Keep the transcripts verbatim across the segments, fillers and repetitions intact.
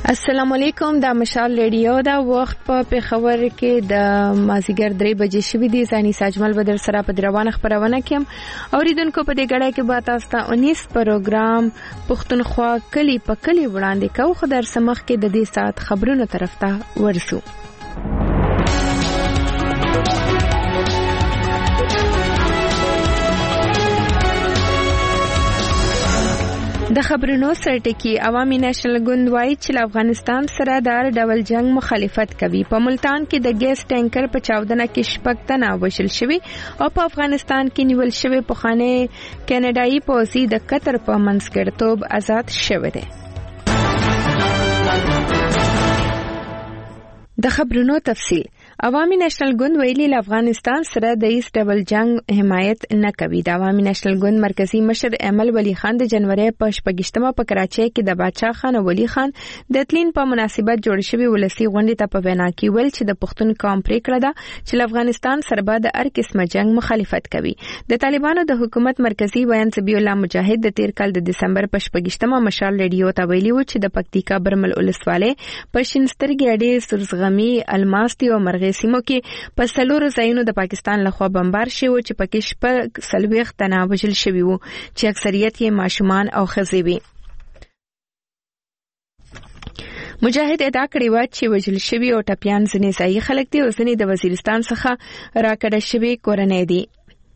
السلام علیکم. دا مشال ریډیو دا وخت په پیښور کې د مازیګر درې بجې شوې دي. زانی ساجمل بدر سره په روانه خبرونه کې اوریدونکو په دې غړای کې به تاسو ته انیس پروګرام پښتونخوا کلی په کلی وړاندې کوو. خو در سمخ کې د دې سات خبرونو طرف ته ورسو. د خبرونو سرټکی عوامي نېشنل ګوند وایي چې افغانستان سره د ډول جنگ مخالفت کوي. په ملتان کې د ګیس ټانکر په چاودنه کې شپږ تنه وژل شوي او په افغانستان کې نیول شوی پخوانی کینیډایي پوځي د قطر په منځګړیتوب آزاد شوی دی. د خبرونو تفصیل. عوامي نېشنل ګوند ویلي افغانستان سره د ایست ډبل جنگ حمایت نه کوي. د عوامي نېشنل ګوند مرکزی مشر امل ولی خان د جنوري په شپږشتمه په کراچۍ کې د بادشاه خان ولی خان د تلین په مناسبت جوړ شوی ولسی غونډې ته په وینا کې ویل چې د پښتون قوم پریکړه ده چې افغانستان سره به د هر قسمه جنگ مخالفت کوي. د طالبانو د حکومت مرکزی ویان سبی الله مجاهد د تیر کال د دسمبر په شپږشتمه مشال ریډیو ته ویلي و چې د پکتیکا برمل ولسوالۍ په شینسترګي اډې سرزغمی الماستی او مرغ سیمو کې په سلورو ځایونو د پاکستان لخوا بمبار شوی و چې پکې شپږ سلويخ تنه وژل شوي وو چې اکثریت یې ماشومان او ښځې وي. مجاهد ادعا کړې و چې وژل شوي او ټپيان ځینې ځایي خلک دي او ځینې د وزیرستان څخه راکړه شوي کورنۍ دي.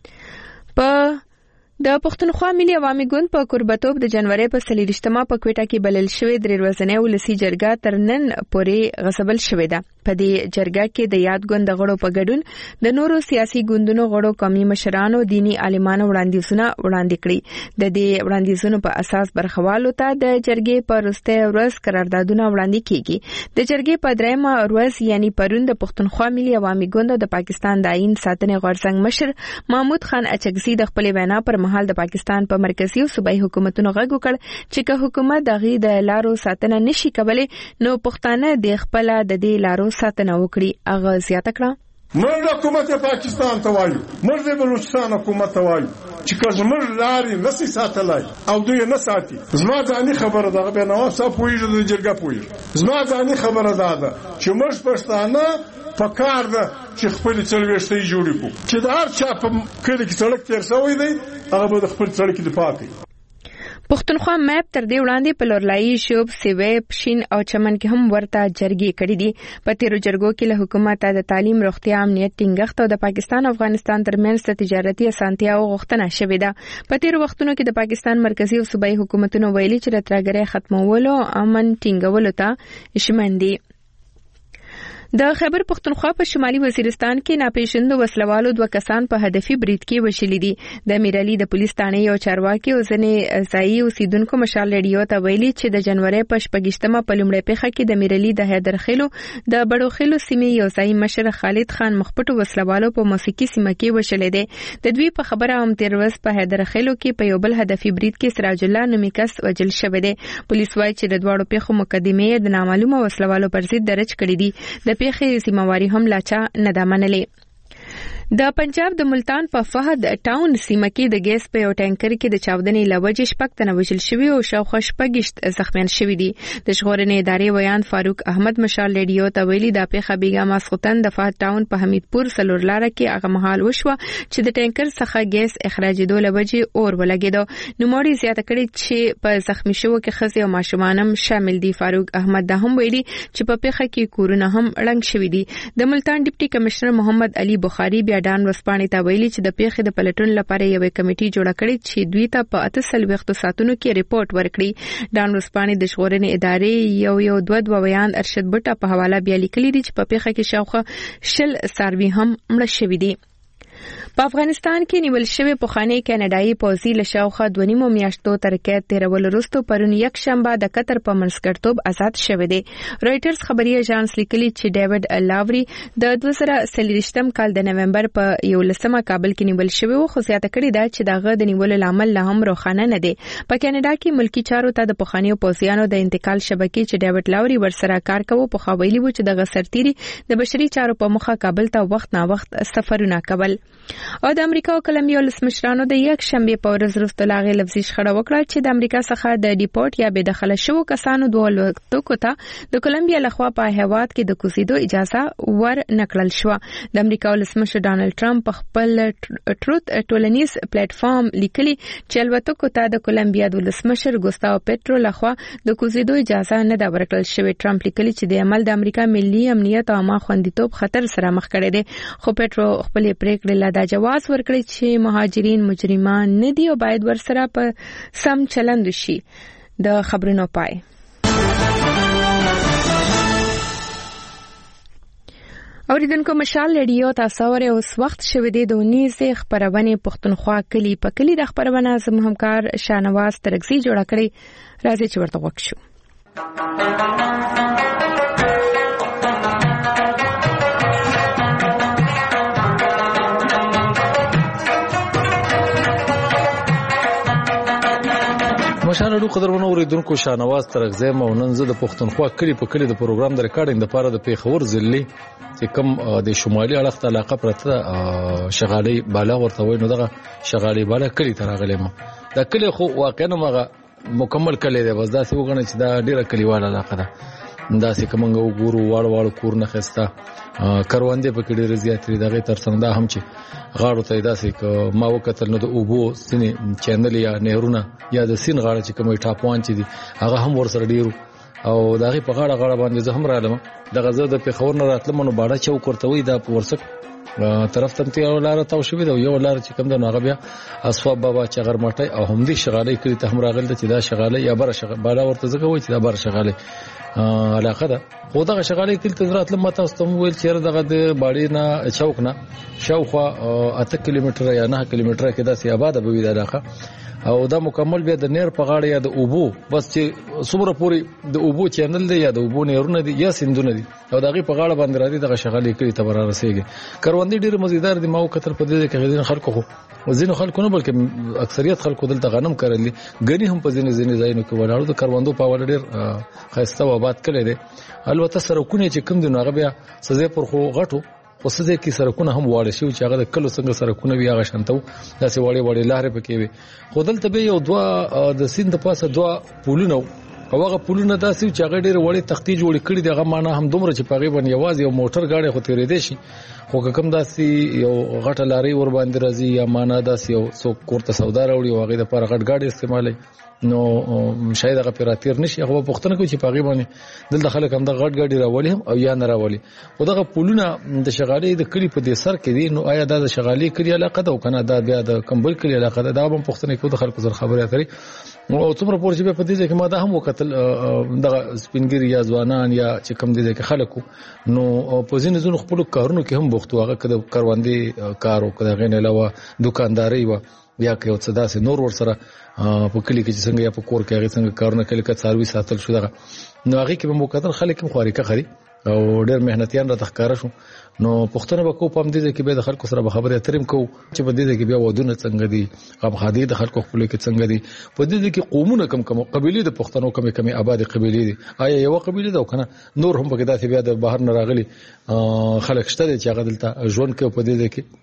په د پښتونخوا ملي عوامي ګوند په قربتوب د جنوري په سلیریشتما په کوټه کې بلل شوی درې ورځې ولسی جرګه تر نن پورې غصبل شوې ده. په دې جرګه کې د یاد ګوند غړو په ګډون د نورو سیاسي ګوندونو غړو قومي مشرانو دینی عالمانو وړاندیزونه وړاندې کړي. د دې وړاندیزونو په اساس برخوالو ته د جرګې په وروستۍ ورځ قراردادونه وړاندې کیږي. د جرګې په درېمه ورځ یعنی پرون د پښتونخوا ملي عوامي ګوند د پاکستان د آئین ساتنې غورځنګ مشر محمود خان اچکزي د خپل وینا پر مهال د پاکستان په مرکزی او صوبایي حکومتونو غږ وکړ چې که حکومت دغه د لارو ساتنه نشي کولای نو پښتانه د خپل د دې لارو ساتنه وکړي. هغه زیاته کړه موږ حکومت پاکستان ته وایو موږ د بلوچستان حکومت ته وایو چې که موږ لارې نسی ساتلای او دوی نه ساتي. زما ځاني خبره ده به نو صاحب پویږي د جرګه پویږي. زما ځاني خبره ده چې موږ پښتانه په کار ده چې خپل څلويشتي جوړی کو چې د هر چا په کلی کې سړک تیر شوی دی هغه به خپل سړک دفاع کوي. پښتونخوا میپ تر دې وړاندې په لورلایي شوب سیوی پښین او چمن کې هم ورته جرګې کړې دي. په تیرو جرګو کې له حکومت د تعلیم روغتیا امنیت ټینګښت او د پاکستان او افغانستان ترمنځ د تجارتي اسانتیاو غوښتنه شوې ده. په تیرو وختونو کې د پاکستان مرکزی او صوبایي حکومتونو ویلي چې د ترګرۍ ختمولو امن ټینګولو ته ژمن دي. د خیبر پښتونخوا په شمالي وزیرستان کې ناپېژندو وسلوالو دوه کسان په هدفي برید کې وشلي دي. د میرالي د پولیس ثانې یو چارواکي او ځینې ځایي اوسیدونکو مشال ریډیو ته ویلي چې د جنوري په شپږشتمه په لومړۍ پیښه کې د میرالي د حیدرخیلو د بړوخیلو سیمې یو ځایي مشر خالد خان مخپټو وسلوالو په موسیقي سیمه کې وشلې دي. د دوی په خبره هم تیر ورځ په حیدرخیلو کې په یو بل هدفي برید کې سراج الله نومي کس وژل شوی دی. پولیس وایي چې د دواړو پیښو مقدمې د نامعلومه وسلوالو پر ضد درج کړې دي. د پیښې ذمہواری هم لاچا نه ده منلې. د پنجاب د ملتان په فهد ټاون سیمه کې د ګیس په یو ټانکر کې د چاودنې لوجې شپږ تنه وژل شوي او شاوخوا شپږ زخمیان شوي دي. د ژغورنې ادارې ویان فاروق احمد مشال ریډیو ته ویلي دا پیښه بیګا ماسختن د فهد ټاون په حمیدپور سلور لاره کې هغه مهال وشوه چې د ټانکر څخه ګیس اخراجېدو لوجې اور ولګېده. نوموړي زیاته کړې چې په زخمی شوو کې ښځې او ماشومان هم شامل دي. فاروق احمد دا هم ویلي چې په پیښه کې کورونه هم ړنګ شوي دي. د ملتان ډیپټي کمشنر محمد علي بخاري بیا ډان ورسپانې ته ویلي چې د پیښې د پلټون لپاره یوه کمیټي جوړه کړې چې دوی ته په اته څلوېښتو ساعتونو کې ریپورت ورکړي. ډان ورسپانې د ژغورنې ادارې یو یو دوه دوه ویان ارشد بټه په حواله بیا لیکلي دي چې په پیښه کې شاوخوا شل څاروي هم مړه شوي دي. په افغانستان کې نیول شوی پخوانی کینیډایي پوځي له شاوخوا دوه نیمو میاشتو تر قید تیرولو وروسته پرون یک شنبه د قطر په منځګړیتوب آزاد شوی دی. رویټرز خبري اژانس لیکلي چې ډیوډ لاوري د دوه زره څلوېښتم کال د نومبر په یولسمه کابل کې نیول شوی و، خو زیاته کړې ده چې دغه د نیولو لامل لا هم روښانه نه دی. په کینیډا کې ملکی چارو ته د پخوانیو پوځیانو د انتقال شبکې چې ډیوډ لاوري ورسره کار کوي په خو ویلي و چې دغه سرتیري د بشري چارو په مخه کابل ته وخت نا وخت سفرونه کول. او د امریکا او کولمبیا ولسمشرانو د یک شنبه په ورځ وروسته لا غي لفظي شخړه وکړه چې د امریکا څخه د ډیپورت یا بې دخله شوو کسانو دوه لوکتو ته د کولمبیا لخوا په هیواد کې د کوزیدو اجازه ور نکړل شو. د امریکا ولسمشر ډانلډ ټرمپ په خپل ټروت ټولنیز پلیټ فارم لیکلي چې الوتکو ته د کولمبیا د ولسمشر ګوستاو پیټرو لخوا د کوزیدو اجازه نه دا ورکړل شوې. ټرمپ لیکلي چې د عمل د امریکا ملي امنیت او عامه خوندیتوب خطر سره مخ کړي دي، خو پیټرو خپل پریکړې لا د جواز ورکړي چې مهاجرین مجرمان نه دي او باید ورسره په سم چلند وشي. د خبرونو پای اوریدونکو مشال رادیو تاسو ورې اوس وخت شوه دی د ونیزې خبرونه پښتونخوا کلی په کلی د خبرونه زموږ همکار شانواز ترغزي جوړ کړی، راځي چې ورته وکړو. مشاهده قدرمنو اوریدونکو شانواز ترغزي مو نن زه د پښتونخوا کلی په کلی د پروګرام د ریکارډینګ لپاره د پیښور ضلع چې کوم د شمالي اړخ ته علاقه پرته شغالي بالا ورته وای نو دغه شغالي بالا کلی ته راغلی ما. دا کلی خو واقعا مغه مکمل کلی دی، بس دا څه وګڼئ چې دا ډیره کلیواله علاقه ده. دا چې کومنګ وګورو واړ واړ کورونه خسته کروندې په کې ډیره زیاتې دغه ترڅنګ دا هم چې غاړو ته داسې ما وکتل نو د اوبو سینې چینل یا نهرونه یا د سین غاړه چې کومې ټاپوان چې دي هغه هم ورسره ډیرو او دغه په غاړه غاړه باندې زه هم رالم. دغه زه د پیښور نه راتلم نو باړه چوک ورته وي دا ورسک طرف ته یو لار تاو شوې دا یو لار چې کوم د هغه بیا اسفاب بابا چې غرمټي او هم دي شغالي کړی ته هم راغله چې دا شغالي یا بر شغال بالا ورته زګه وای چې دا بر شغالي علاقه ده. خو دغه شغالي کله ته راتلم ماته استم ویل چې دغه د باړې نه چوک نه شاوخوا اته کیلومتر یا نه کیلومتر کې دا سی آباد به وي دا علاقه او دا مکمل بیا د نیر په غاړه یا د اوبو بس چې څومره پوری د اوبو چینل دی یا د اوبو نهرونه دي یا سیندونه دي او دغه په غاړه باندې راځي دغه شغالي کړی ته ورا رسیږي. کروندې ډیر مزیدار دي، ما وکتل په دې کې غوښتل خلکو خو ځینو خلکو نه بلکې اکثریت خلکو دلته غنم کرلي غني هم په ځینې ځینې ځایونو کې ولاړو د کروندو په وړ ډیر خاصه و آباد کړي دي. البته سرکونه چې کوم دي نو هغه بیا سزا پر خو غټو وسده کې سرکونه هم واړ شي چې هغه د کلو څنګه سرکونه وی هغه شانتو داسې وړي وړي لارې پکې وي. خو دلته به یو دوا د سیند په پاسه دوا پولونه او هغه پولونه داسې چې هغه ډېر وړي تختی جوړ کړي دغه معنا هم دومره چې پاغي باندې یوازې یو موټر گاډي خو تیرې دي شي خو کوم داسې یو غټه لارې ور باندې راځي یا معنا داسې یو څوک کوړه سودا راوړي او هغه د پر غټ گاډي استعمالي نو شاید هغه پیراتیر نشي. هغه پښتنه کوي چې پاغي باندې دلته خلک هم د غټ گاډي راوړي هم او یا نه راوړي او دغه پولونه د شغالي د کلی په دې سر کې دي. نو آیا دا د شغالي کلی علاقه ده او کنه دا بیا د کمبل کلی علاقه ده دا هم پښتنه کوي د خلکو سره خبرې اترې او څومره پور چې په دې کې ما دا هم وکتل دغه سپینګری یا ځوانان یا چې کم دي کې خلکو نو په ځینې ځینو خپل کارونو کې هم بوختو هغه کده کاروندې کارو کده غین علاوه دکانداري و یا که څه داسې نور ور سره په کلی کې څنګه یا په کور کې هغه څنګه کارونه کوي که څاروي ساتل شو دغه نو هغه کې به مقدر خلک هم خاريکه خري او ډېر مهنتيان را تخکاره شو. نو پښتنه به کو پم دي چې به د خلکو سره به خبرې اترم کو چې په دې کې بیا ودونه څنګه دي غم خادي د خلکو خپل کې څنګه دي په دې کې قومونه کم کم قبيله د پښتنو کم کم آباد قبيله دي آیا یو قبيله ده کنه نور هم په داسې بیا د بهر نه راغلي خلک شته چې هغه دلته ژوند کوي په دې کې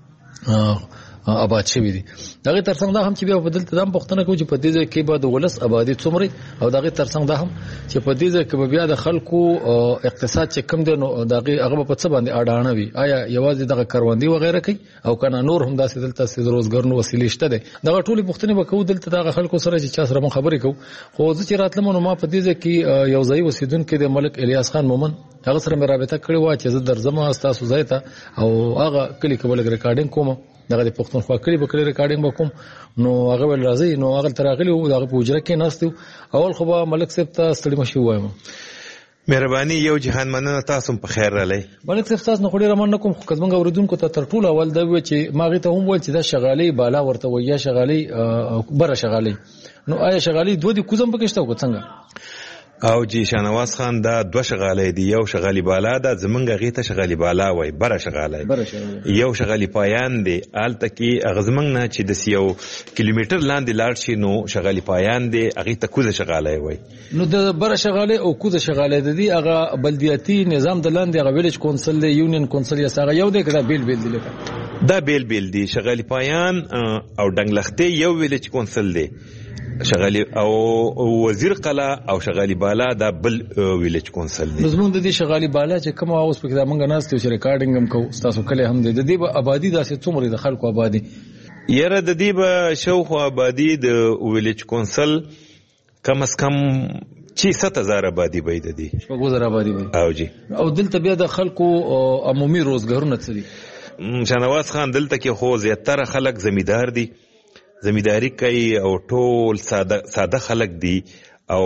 آباد شوی دي. دغه ترڅنګ دا هم چې بیا په دلته دام پښتنه کوي چې په دې کې به د ولس آبادی څومره او دغه ترڅنګ دا هم چې په دې کې بیا د خلکو اقتصاد چې کم دي نو دغه هغه په څه باندې اډانه وي آیا یوازې دغه کاروندې وغیرہ کوي او کنه نور هم داسې دلته د روزګار نو وسیلې شته دي. دغه ټولي پښتنه به کوو دلته دغه خلکو سره چې چا سره خبرې کوو. خو ځکه چې راتلم نو ما په دې کې یو ځای وسیدونکو د ملک الیاس خان مومن هغه سره مې رابطه کړې و چې زه درځم تاسو ځای ته او هغه کلی کې بل ریکارډینګ کوم دغه د پښتونخوا کلی په کلی ریکارډینګ وکوم نو هغه ول راځي نو هغه تراغلی او دغه پوجره کې ناستو اول خو به ملک صاحب ته ستړي مشي وایم مهرباني یو جهان مننه تاسو په خیر رالی ملک صاحب تاسو نه خوري رمن کوم خو کزمنګ اوردونکو ته تر ټولو اول دا و چې ماغه ته هم ول چې دا شغالي بالا ورته ویا شغالي بره شغالي نو آیا شغالي دوه دي کوزم پکشته کو څنګه او جی شانواز خان دا دو شغاله دی یو شغالی بالا دا زمونږه غیته شغالی بالا وای بره شغاله یو شغالی پایان دی آلته کې اغزمنګ نه چې د یو کیلومتر لاندې لاړ شي نو شغالی پایان دی هغه ته کوزه شغاله وای نو د بره شغاله او کوزه شغاله دی هغه بلدیاتي نظام د لاندې هغه ویلج کونسل دی یونین کونسل یا هغه یو دی کړه بیل بیل دی لکه دا بیل بیل دي. شغالي پایان او ډنګلختې یو ویلیج کونسل دی، شغالي او وزیر قلا او شغالي بالا دا بل ویلیج کونسل دی. زموږ د دې شغالي بالا چې کوم اوس په کې موږ ناست یو چې ریکارډینګ هم کوو، تاسو کله هم د دې به آبادی داسې څومره د خلکو آبادی یره د دې به شاوخوا آبادی د ویلیج کونسل کم از کم چې ست هزار آبادی به د دې شپږ زره آبادی به او جی. او دلته بیا د خلکو عمومي روزګارونه څه دي؟ شاهنواز خان دلته کې خو زیاتره خلک زمیدار دي، زمیداری کوي او ټول ساده ساده خلک دي او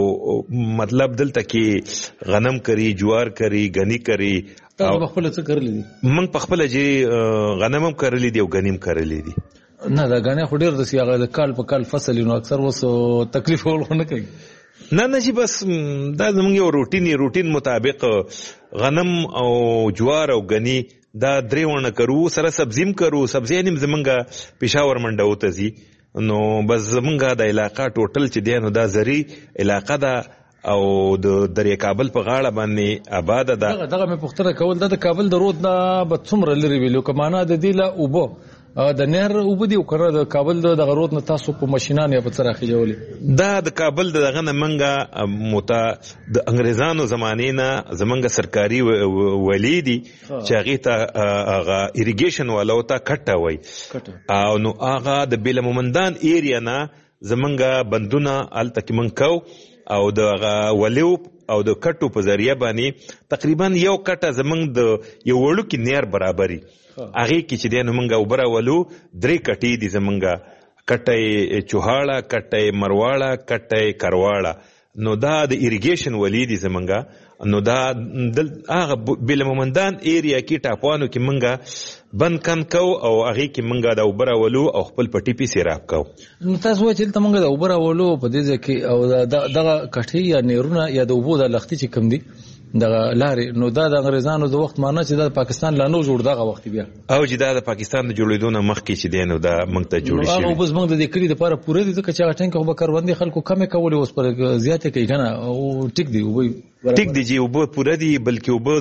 مطلب دلته کې غنم کری، جوار کری، غنی کری. تاسو په خپل څه کړل دي؟ موږ په خپل چې غنم هم کرلی دي او غنیم کرلی دي. نه دا غنی خو ډیر د سیاغه د کال په کال فصل نو اکثر وسو تکلیف ورونه کوي. نه نه چې بس دا زموږ یو روټینی روټین مطابق غنم او جوار او غنی دا درې ونه کرو، سره سبزیم کرو. سبزی نیم زمونږه پېښور منډو ته ځي، نو بس زمونږه د علاقه ټوټل چې دی نو دا زری علاقه ده او د درې کابل په غاړه باندې آباد ده. دغه دغه مې پوښتنه کول د کابل د رود نه به څومره لرې وي؟ لکه معنا د دې له اوبه د نهر اوبه دي او کنه د کابل د دغه رود نه تاسو په ماشینان یا په څه راخېجولې؟ دا د کابل د دغه نه منګه موته د انګریزانو زمانې نه زمونږ سرکاري ولی دي چې هغې ته هغه اریګیشن والا ته کټه وایي، او نو هغه د بیله مومندان ایریا نه زمونږ بندونه هلته کې موږ کوو او د هغه ولیو او د کټو په ذریعه باندې تقریبا یو کټه زمونږ د یو وړوکي نیر برابري هغې کې چې دی نو موږ اوبه راولو. درې کټې دي زمونږ، کټی چوهاړه، کټی مرواړه، کټی کرواړه. نو دا د اریګیشن ولی دي زمونږ. نو دا هغه بیله مومندان ایریا کې ټاپوانو کې موږ بند کن کو او هغې کې موږ د اوبه راولو او خپل په ټیپي سیراب کو. نو تاسو وایئ چې دلته موږ د اوبه راولو په دې ځای کې او دغه کټې یا نیرونه یا د اوبو د لښتي چې کوم دي دغه لارې، نو دا د انګریزانو د وخت معنا چې دا د پاکستان لا نو جوړ دغه وخت بیا او چې دا د پاکستان د جوړېدو نه مخکې چې دی نو دا موږ ته جوړې شوي. هغه اوبه زموږ د دې کلي دپاره پوره دي ځکه چې هغه ټینک خو به کروندې خلکو کمې کولې، اوس پر زیاتې کوي که نه؟ او ټیک دي اوبه ټیک دي چې اوبه پوره دي، بلکې اوبه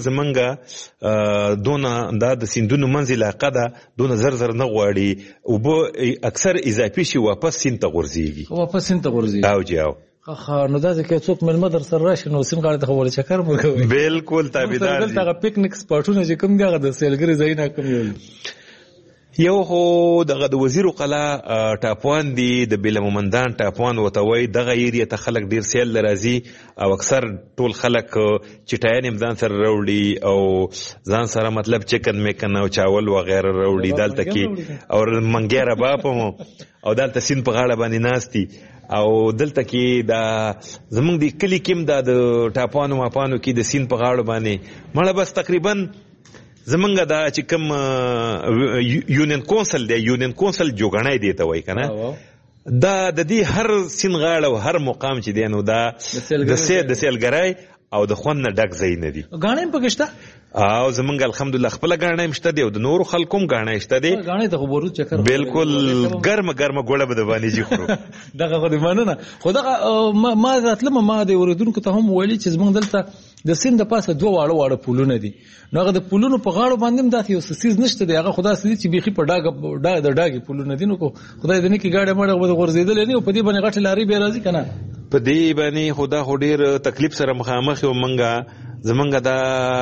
زمونږ دونه دا د سیندونو منځ علاقه ده دونه زر زر نه غواړي. اوبه اکثر اضافي شي واپس سیند ته غورځېږي واپس سیند ته غورځېږي. او جی او خا نو دا چې څوک مېلمه در سره راشي نو سیند غاړې ته خو ولې چکر مو کوئ؟ بالکل تابعدار دي. دلته هغه پکنیک سپاټونه چې کوم دي هغه د سیلګرۍ ځایونه کوم یو یو خو دغه د وزیر قلا ټاپوان دي، د بیله مومندان ټاپوان ورته وایي. دغه ایریا ته خلک ډېر سیل راځي او اکثر ټول خلک چټیان هم ځان سره راوړي او ځان سره مطلب چکن میکن او چاول وغیره راوړي دلته کې، او منګی رباب هم او دلته سیند په غاړه باندې ناست دي. او دلته کې دا زمونږ د کلي کې هم دا د ټاپوانو ماپانو کې د سیند په غاړو باندې مړه بس تقریبا زمونږ دا چې کوم یونین کونسل دی، یونین کونسل جوګنی دی ته وایي که نه، دا د دې هر سیند غاړه او هر مقام چې دی نو دا د سیلګرۍ او د خوند نه ډک ځای نه دي. ګاڼې هم پکې شته او زمونږ الحمدلله خپله ګاڼۍ هم شته دی او د نورو خلکو هم ګاڼۍ شته دی. ګاڼۍ ته خو بورود چکر بالکل ګرمه ګرمه ګوړه به د باندې جي خورو. دغه خو دې مننه. خو دغه ما راتلمه ما د اورېدونکو ته هم ویلي چې زمونږ دلته د سیند د پاسه دوه واړه واړه پولونه دي، نو هغه د پولونو په غاړو باندې هم داسې یو څه څیز نشته دی، هغه خو داسې دي چې بیخي په ډاګه د ډاګې پولونه دي. نو خدای دې نه کړي ګاډۍ مړه به غورځېدلې نه وي، په دې باندې غټې لارې بیا راځي که نه؟ په دې باندې خو دا خو ډېر تکلیف سره مخامخ یو. منګه زمونږ دا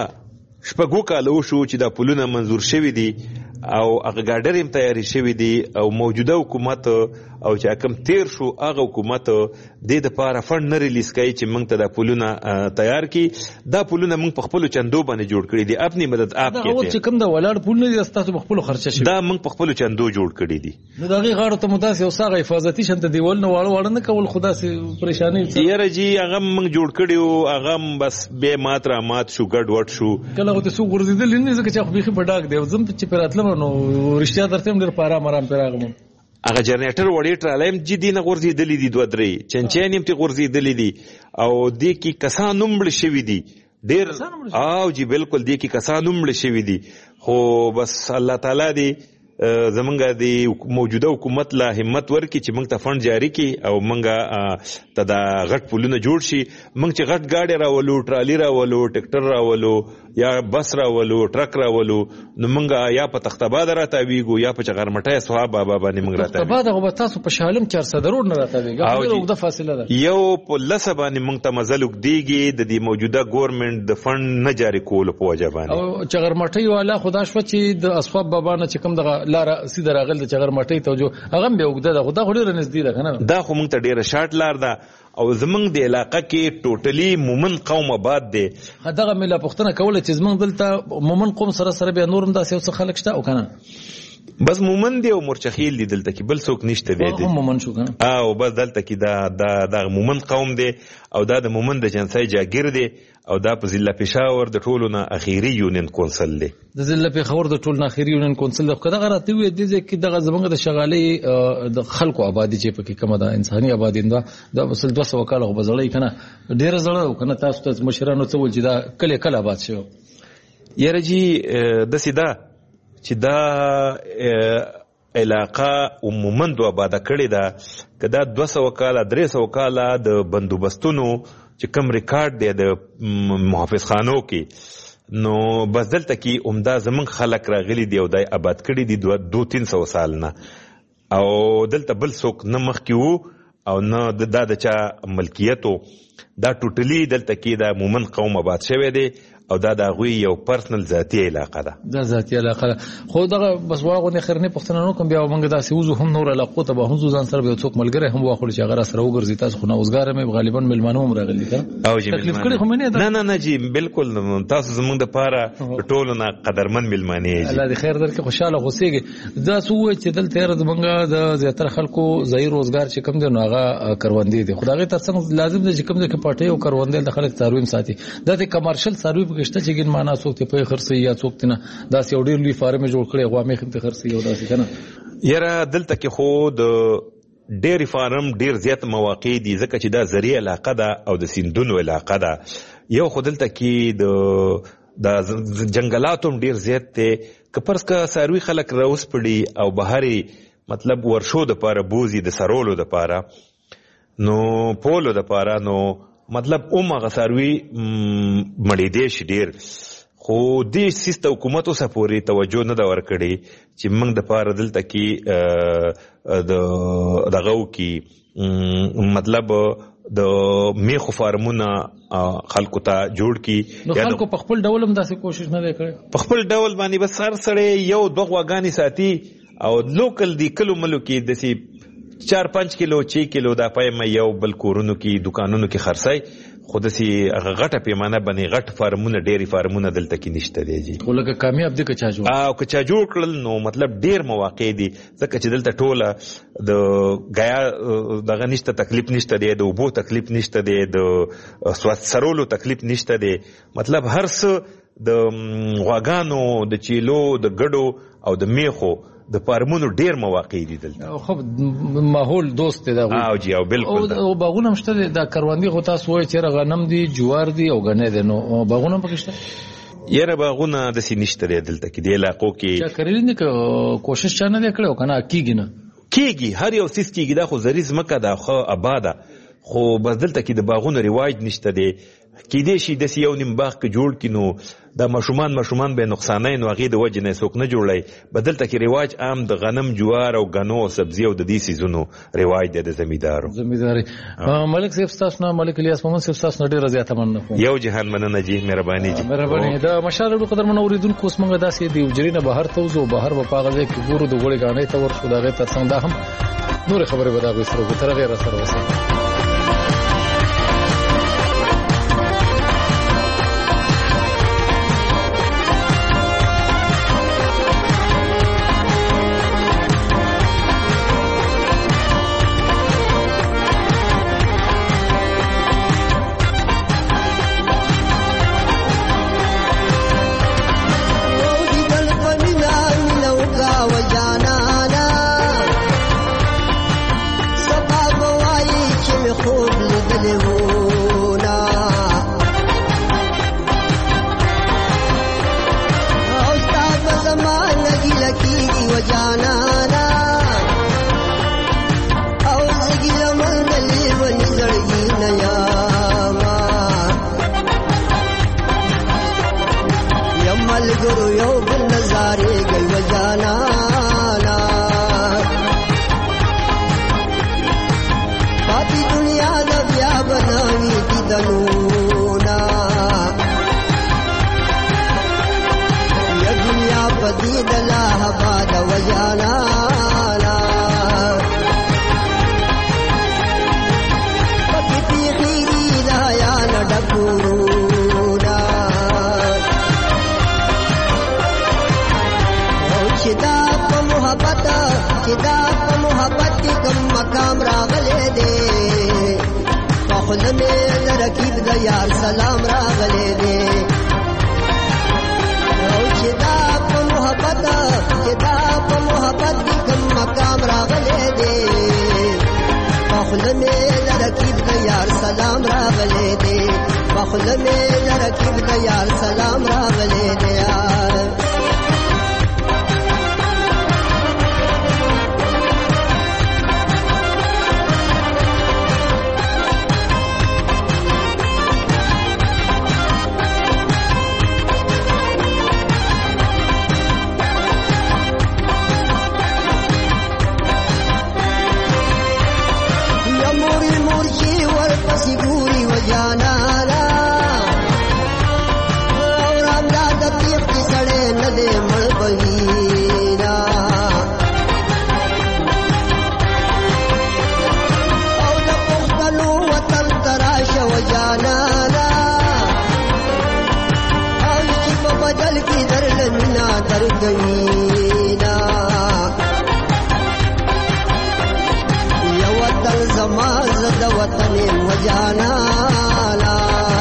شپږو کاله وشو چې دا پولونه منظور شوي دي او هغه ګاډرې هم تیارې شوي دي او موجوده حکومت او چې کوم تیر شو هغه حکومت دې دپاره فنډ نه ریلیز کوي چې موږ ته دا پولونه تیار کړي. دا پولونه موږ په خپلو چندو باندې جوړ کړي دي، اپنی مدد آپ کېږي. چې کوم دا ولاړ پولونه دي ستاسو په خپلو خرچه شوي، دا موږ په خپلو چندو جوړ کړي دي. نو د هغې غاړو ته مو داسې یو څه حفاظتي شنته دیوالونه واړه واړه نه کول، خو داسې پریشانۍ یاره جي هغه موږ جوړ کړي وو، هغه هم بس بیا مات را مات شو، ګډ وډ شو. کله خو ته څوک غورځېدلي نه ځکه چې خو بیخي په ډاګ دی. زه چې پرې راتلم نو رښتیا درته هم ډېر په ارام ارام پرې راغلم. هغه جنریټر وړې ټرالی هم جدي نه غورځېدلي دي، دوه درې چنچیانې هم ترې غورځېدلي دي او دې کې کسان هم مړه شوي دي ډېر. او جی بالکل دې کې کسان هم مړه شوي دي، خو بس الله تعالی دې زمونږ د موجوده حکومت لا همت ورکړي چې موږ ته فند جاری کړي او موږ ته دا غټ پلونه جوړ شي. موږ چې غټ ګاډي راولو، ټرالي راولو، ټکټر راولو یا بس راولو، ټرک راولو، نو موږ یا په تختاباد راتاویږو یا په چغرمټۍ صحاب بابا باندې موږ راتاویږو. تختاباد هغه تاسو په شالم چار صد روډ نه راتاویږي، ډېره اوږده فاصله ده. یو په لسه باندې موږ ته مزل وکړيږي د دې موجوده ګورنمنت د فند نه جاری کولو په وجه باندې. او چغرمټۍ والا خدا شو چې د اصحاب بابا نه چې کوم دغه لار سیده راغل د چغرمټۍ ته جو هغه به وګده ده، خدا خو ډېر نږدې ده کنه. دا خو موږ ته ډېره شارټ لار ده او زمونږ د علاقه کې ټوټلی مومن قوم آباد دی. دغه مله پښتنه کوله چې زمونږ دلته مومن قوم سره سره بیا نورم داسې یو څه خلک شته او کنه بس مومن دی او مرچخیل دی دلته کې بل څوک نشته دی. هم مومن شو کنه او بس دلته کې دا دا د مومن قوم دی او دا د مومن د جنسي جاګیر دی او دا په ضلع پېښور د ټولو نه اخیری یونین کونسل دی. د ضلع پېښور د ټولو نه اخیری یونین کونسل د دغه راته وي د دې کې دغه زمونږ د شغالي د خلکو آبادی چې پکې کومه ده انساني آبادی ده د وصل دوه سوه کاله غوځړی کنه ډیر زړه کنه. تاسو ته مشرانو څه ول چې دا کله کله آباد شو یاره جی د سیدا چې دا علاقه عموما دو آباده کړې ده که دا دوه سوه کاله درې سوه کاله د بندوبستونو چې کم ریکارډ دی د محافظ خانو کې نو بس دلته کې عمده زمونږ خلک راغلي دي او دا آباد کړي دي دو تین سوه سال نه او دلته بل څوک نه مخکې وو او نه دا د چا ملکیتو. دا ټوټلی دلته کې دا مومن قوم آباد شوی دی او دا د هغوی یو پرسنل ذاتي علاقه ده. دا ذاتي علاقه ده خو دغه بس واغونې خیرنې پوښتنه نه کوم بیا موږ داسې وځو هم نور علاقو ته به هم ځو ځان سره به یو څوک ملګری هم واخلو چې هغه راسره وګرځي. تاسو خو نوزګاره مې غالبا مېلمانه هم راغلي که تکلیف کړي خو مې نه نه نه جي بالکل تاسو زموږ دپاره په ټولو نه قدرمن مېلمانې یې. الله دې خیر درکړي خوشحاله اوسېږي. دا څه ووایي چې دلته یاره زموږ د زیاتره خلکو ځایي روزګار چې کوم دی نو هغه کروندې دي خو د هغې تر څنګ لازم دی چې کوم دی کې پټۍ او کروندې د خلک څاروي هم ساتي. دا د کمرشل څاروي پکې شته چې ګین معنا څوک ته په خرڅي یا څوک ته نه داسې یو ډېر لوی فارم جوړ کړی غوا مې خپل خرڅي او داسې کنه. یاره دلته کې خو د ډېری فارم ډېر زیات مواقع دي ځکه چې دا زرعي علاقه ده او د سیندونو علاقه ده. یو خو دلته کې د د جنګلاتو ډېر زیات دی که فرض که څاروي خلک راوس پړي او بهرې مطلب ورشو دپاره بوځي د سرولو دپاره نو پولو دپاره نو مطلب اوم هغه څاروي مړېدی شي ډېر. خو دې سیس ته حکومت اوسه پورې توجه نه ده ورکړې چې موږ دپاره دلته کې د دغه وکړي مطلب د میخو فارمونه خلکو ته جوړ کړي. نو خلکو په خپل ډول هم داسې کوشش نه دی کړی. په خپل ډول باندې بس هر سړی یو دوه غواګانې ساتي او لوکل دی کلو ملو کې داسې چار پنځ کیلو چھ کیلو دا پایم یو بل کورونو کې دکانونو کې خرڅای خو داسې هغه غټه پیمانه باندې غټ فارمونه ډېرې فارمونه دلته کې نشته دی جي. خو لکه کامیاب دی که چا جوړ او که چا جوړ کړل نو مطلب ډېر مواقع دي ځکه چې دلته ټوله د ګیا دغه نشته تکلیف نشته دی د اوبو تکلیف نشته دی د سرولو تکلیف نشته دی مطلب هر څه د غواګانو د چیلو د ګډو او د میخو د فارمونو ډیر مواقع دي دلته. خو ماحول دوست دی دا او جی او بالکل او باغونه هم شته د کروندې خو تاسو وایي چې غنم دي جوار دي او غنې دي نو باغونه هم پکې شته. یاره باغونه داسې نشته دی دلته کې د علاقو کې چا کړی نه که کوشش چا نه دی کړی او که نه کېږي نه کېږي هر یو څیز کېږي. دا خو زرعي ځمکه ده خو آباده خو بس دلته کې د باغونو رواج نشته دی. کېدای شي داسې یو نیم باغ که جوړ کړي نو دا ماشومان ماشومان به نقصانوي نو هغې د وجې نه څوک نه جوړوي. به دلته کې رواج عام د غنم جوار او غنو او سبزي او د دې څیزونو رواج دی د زمیندارو زمینداري. ملک صاحب ستاسو نه ملک الیاس محمد صاحب ستاسو نه ډېره زیاته مننه کوم. یو جهان مننه جي مهرباني جي مهرباني. د مشال اړو قدرمنو اورېدونکو اوس موږ داسې د حجرې نه بهر ته وځو بهر به په هغه ځای کې ګورو د غوړې ګاڼۍ ته ورشو د هغې تر څنګ دا هم نورې خبرې به د هغوی سره وکړو. تر هغې راسره اوسئ. خوب یو بل نظارې گل و جانانا پاتی دنیا دا بیا بناوی دیدنونا یا دنیا پدید اللہ باد و جانانا پاکی پیخیری دا یا نڈکورونا چدا پا محبت چدا پا محبت کی کم مقام راغلے دے پاخل میں لرکیب دا یار سلام راغلے دے چدا پا محبت چدا پا محبت کی کم مقام راغلے دے پاخل میں لرکیب دا یار سلام راغلے دے پاخل میں لرکیب دا یار سلام راغلے دے یار گوینا یو وطن زمان زد وطن وجانانا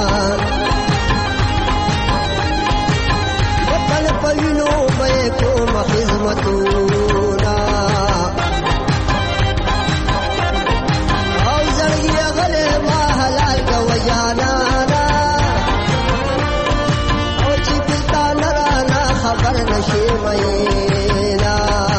وطن پوینو بے کوم خدمتونا او زرگی اغلے ما حلال کا وجانانا او چی پلتا نرانا خبر نشی مینا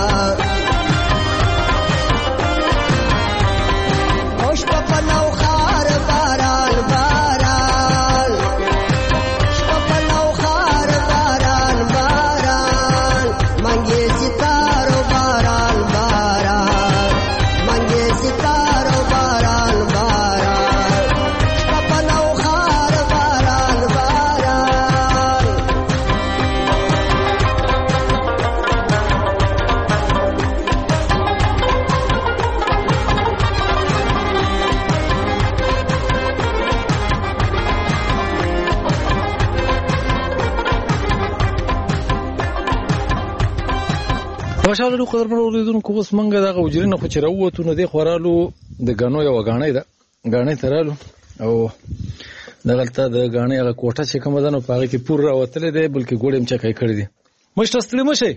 اوش پپنو خار باران باران پپنو خار باران باران منگے ستارو باران باران منگے ستارو باران باران پپنو خار باران باران ماشاءالله لو قدر پر اوریدونکو اوس منګه دغه وجرینه خو چې راووتو نو د خورالو د غنو یو غاڼې ده غاڼې ترالو او دغلته د غاڼې هغه کوټه چې کوم ده نو پاره کې پور راوتلې ده بلکې ګوړم چکای کړی دي مشتستلی مشه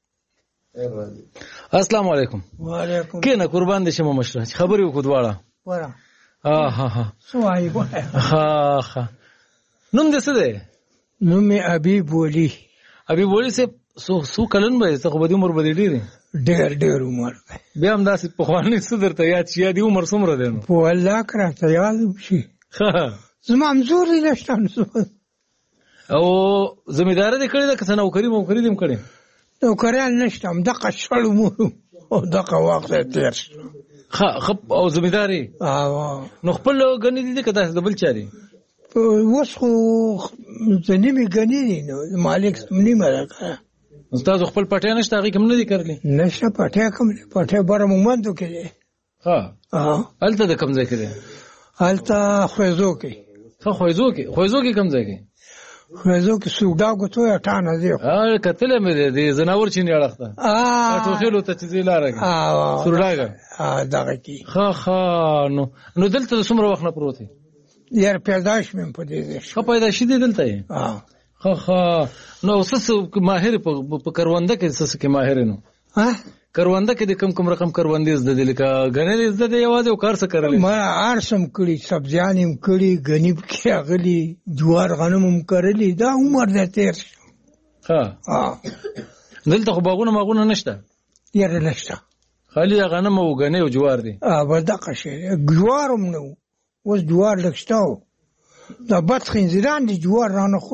السلام علیکم وعلیکم کینه قربان دي شمه مشره خبرې وکړو دواړه ورا ها ها ها سوای بو ها ها نوم دې څه ده نوم می ابي بولی ابي بولی سه سو سو کلن به څه خو به عمر به ډیر ډېر ډېر عمر بیا هم داسې په خوانې څه درته یاد شي دی عمر څومره دی نو په الله کرا ته یاد شي زما مزور نشته او زمیدار دې کړی دا که څنګه نوکری مو کړی دیم کړی نوکریان نشته هم دغه شړو مو او دغه وخت تیر خ خپ او زمیداری او نو خپل غنی دي کته د بل چاري وس خو ځنیمه غنی نو مالک نیمه راکړه استاد خپل پټه نشته هغه کوم نه دي کړلی نشه پټه کوم پټه بار مومندو کې ها ها الته د کوم ځای کې دی الته خوځو کې خو خوځو کې خوځو کې کوم ځای کې خوځو کې سوډا غوتو اټانه دی ا کتل مې دي زناور چینه اړخته ا ټوخلو ته چې لارګه ا سوډاګه ا دغه کې خا خا نو نو دلته څومره وخت نه پروت دی یار پیدائش مې په دې خو پیدا شې دلته ا خا خا نو سس ماهر په کرونده کې سس کې ماهر نو ها کرونده کې د کم کم رقم کروندې زده دي لکه غنې زده دی یوازې او کار څه کړل ما ارسم کړی سبزیان هم کړی غنیب کې اغلی جوار غنم هم کړلی دا عمر دې تیر ها ها دلته خو باغونه ماغونه نشته یاره نشته خالی غنم او غنې او جوار دي ا ودقه شي جوار هم نو اوس جوار لښتاو دا بد خنزیران دي جوار رانه خوري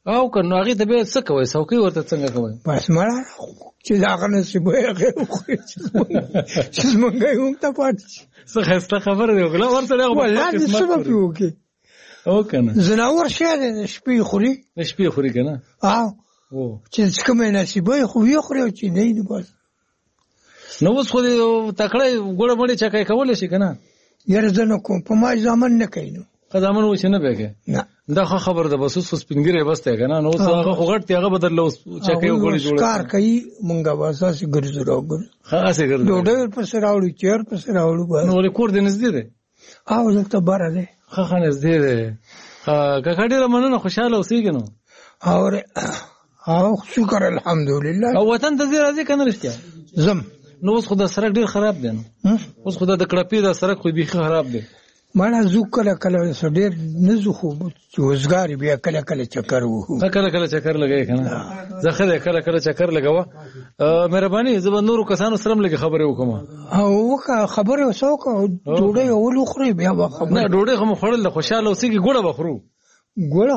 او کنه هغه ته به څه کوي څوکۍ ورته څنګه کوي بس مړه چې دا غنه سی به هغه چې مونږ یو ته پات څه خسته خبره دی وګړه ورته هغه ولا دې څه په وکي او کنه زناور شه شپې خوري شپې خوري کنه او چې کومه نصیبه خو یې خوري چې نه دی بس نو اوس خو دې تکړه ګوړه مړي چکای کول شي کنه یاره زنه کوم په ما ځامن نه کینو قدامن و چې نه بګه نه دا خبر ده بس اوس سپینګری بس ته کنه نو هغه خغړ ته هغه بدل اوس چکای وګړي جوړ کار کوي مونږه واسه ګرځو راوګل خاصه ګرځو ډوډۍ په سر راوړي چیر په سر راوړي نو ریکورډ دې نږدې ده او زه ته بار ده خا خا نږدې ده کاکا ډېر مننه خوشاله اوسېږي نو اور او شکر الحمدلله او وطن ته راځي کنه رښتیا زم نو اوس خو دا سړک ډېر خراب دی نو اوس خو دا کړپی دا سړک خو بیخي خراب دی مړه زو کله کله ډېر نه زو خو چې وزګاری بیا کله کله چکر وو کله کله چکر لګای کنه زخه کله کله چکر لګاوه مهرباني زه به نورو کسانو سره لګي خبرې وکم او وکه خبرې وسوک ډوډۍ اول خوري بیا به خبر نه ډوډۍ خو خورل خوشاله اوسېږي ګوړه بخرو ګوړه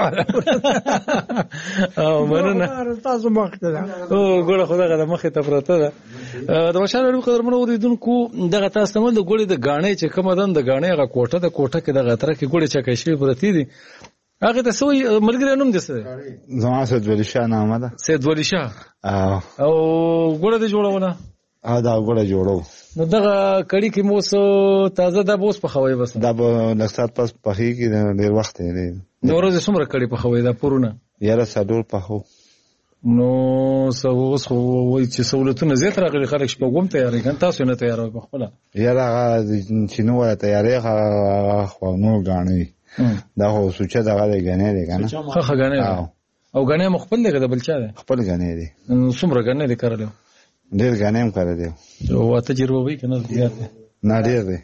او مننه تاسو مخته ده او ګوړه خدای غره مخه ته پراته ده د مشال اړو قدر منو اوریدونکو دغه تاسو مل د ګوړې د غاڼې چې کوم دن د غاڼې هغه کوټه د کوټه کې دغه تر کې ګوړې چکه شي پرتی دي هغه ته سوې ملګری نوم دي څه زما سید ولی شاه نامه ده سید ولی شاه او ګوړه د جوړونه ا دا ګوړه جوړو نو دغه کړي کې مو سو تازه د بوس په خوي بس دا لکسات پس په هي کې ډیر وخت دی نو ورځ څومره کړي په خوي دا پورونه یاره ساډول په هو نو سوس خو وای چې سہولتونه زیات راغلي خلک شپه کوم تیارې کن تاسو نه تیار په خپل یاره چې نو ولا تیارې خو نو غاڼې دا هو سوچه دا غاړي غنې دي کنه خو خو غنې او غنې مخبل دی دا بل چا دی خپل غنې دي څومره غنې دي کړل ډېر غنې هم کړل دي او تجربه وی کنه زیات نه ډېر دی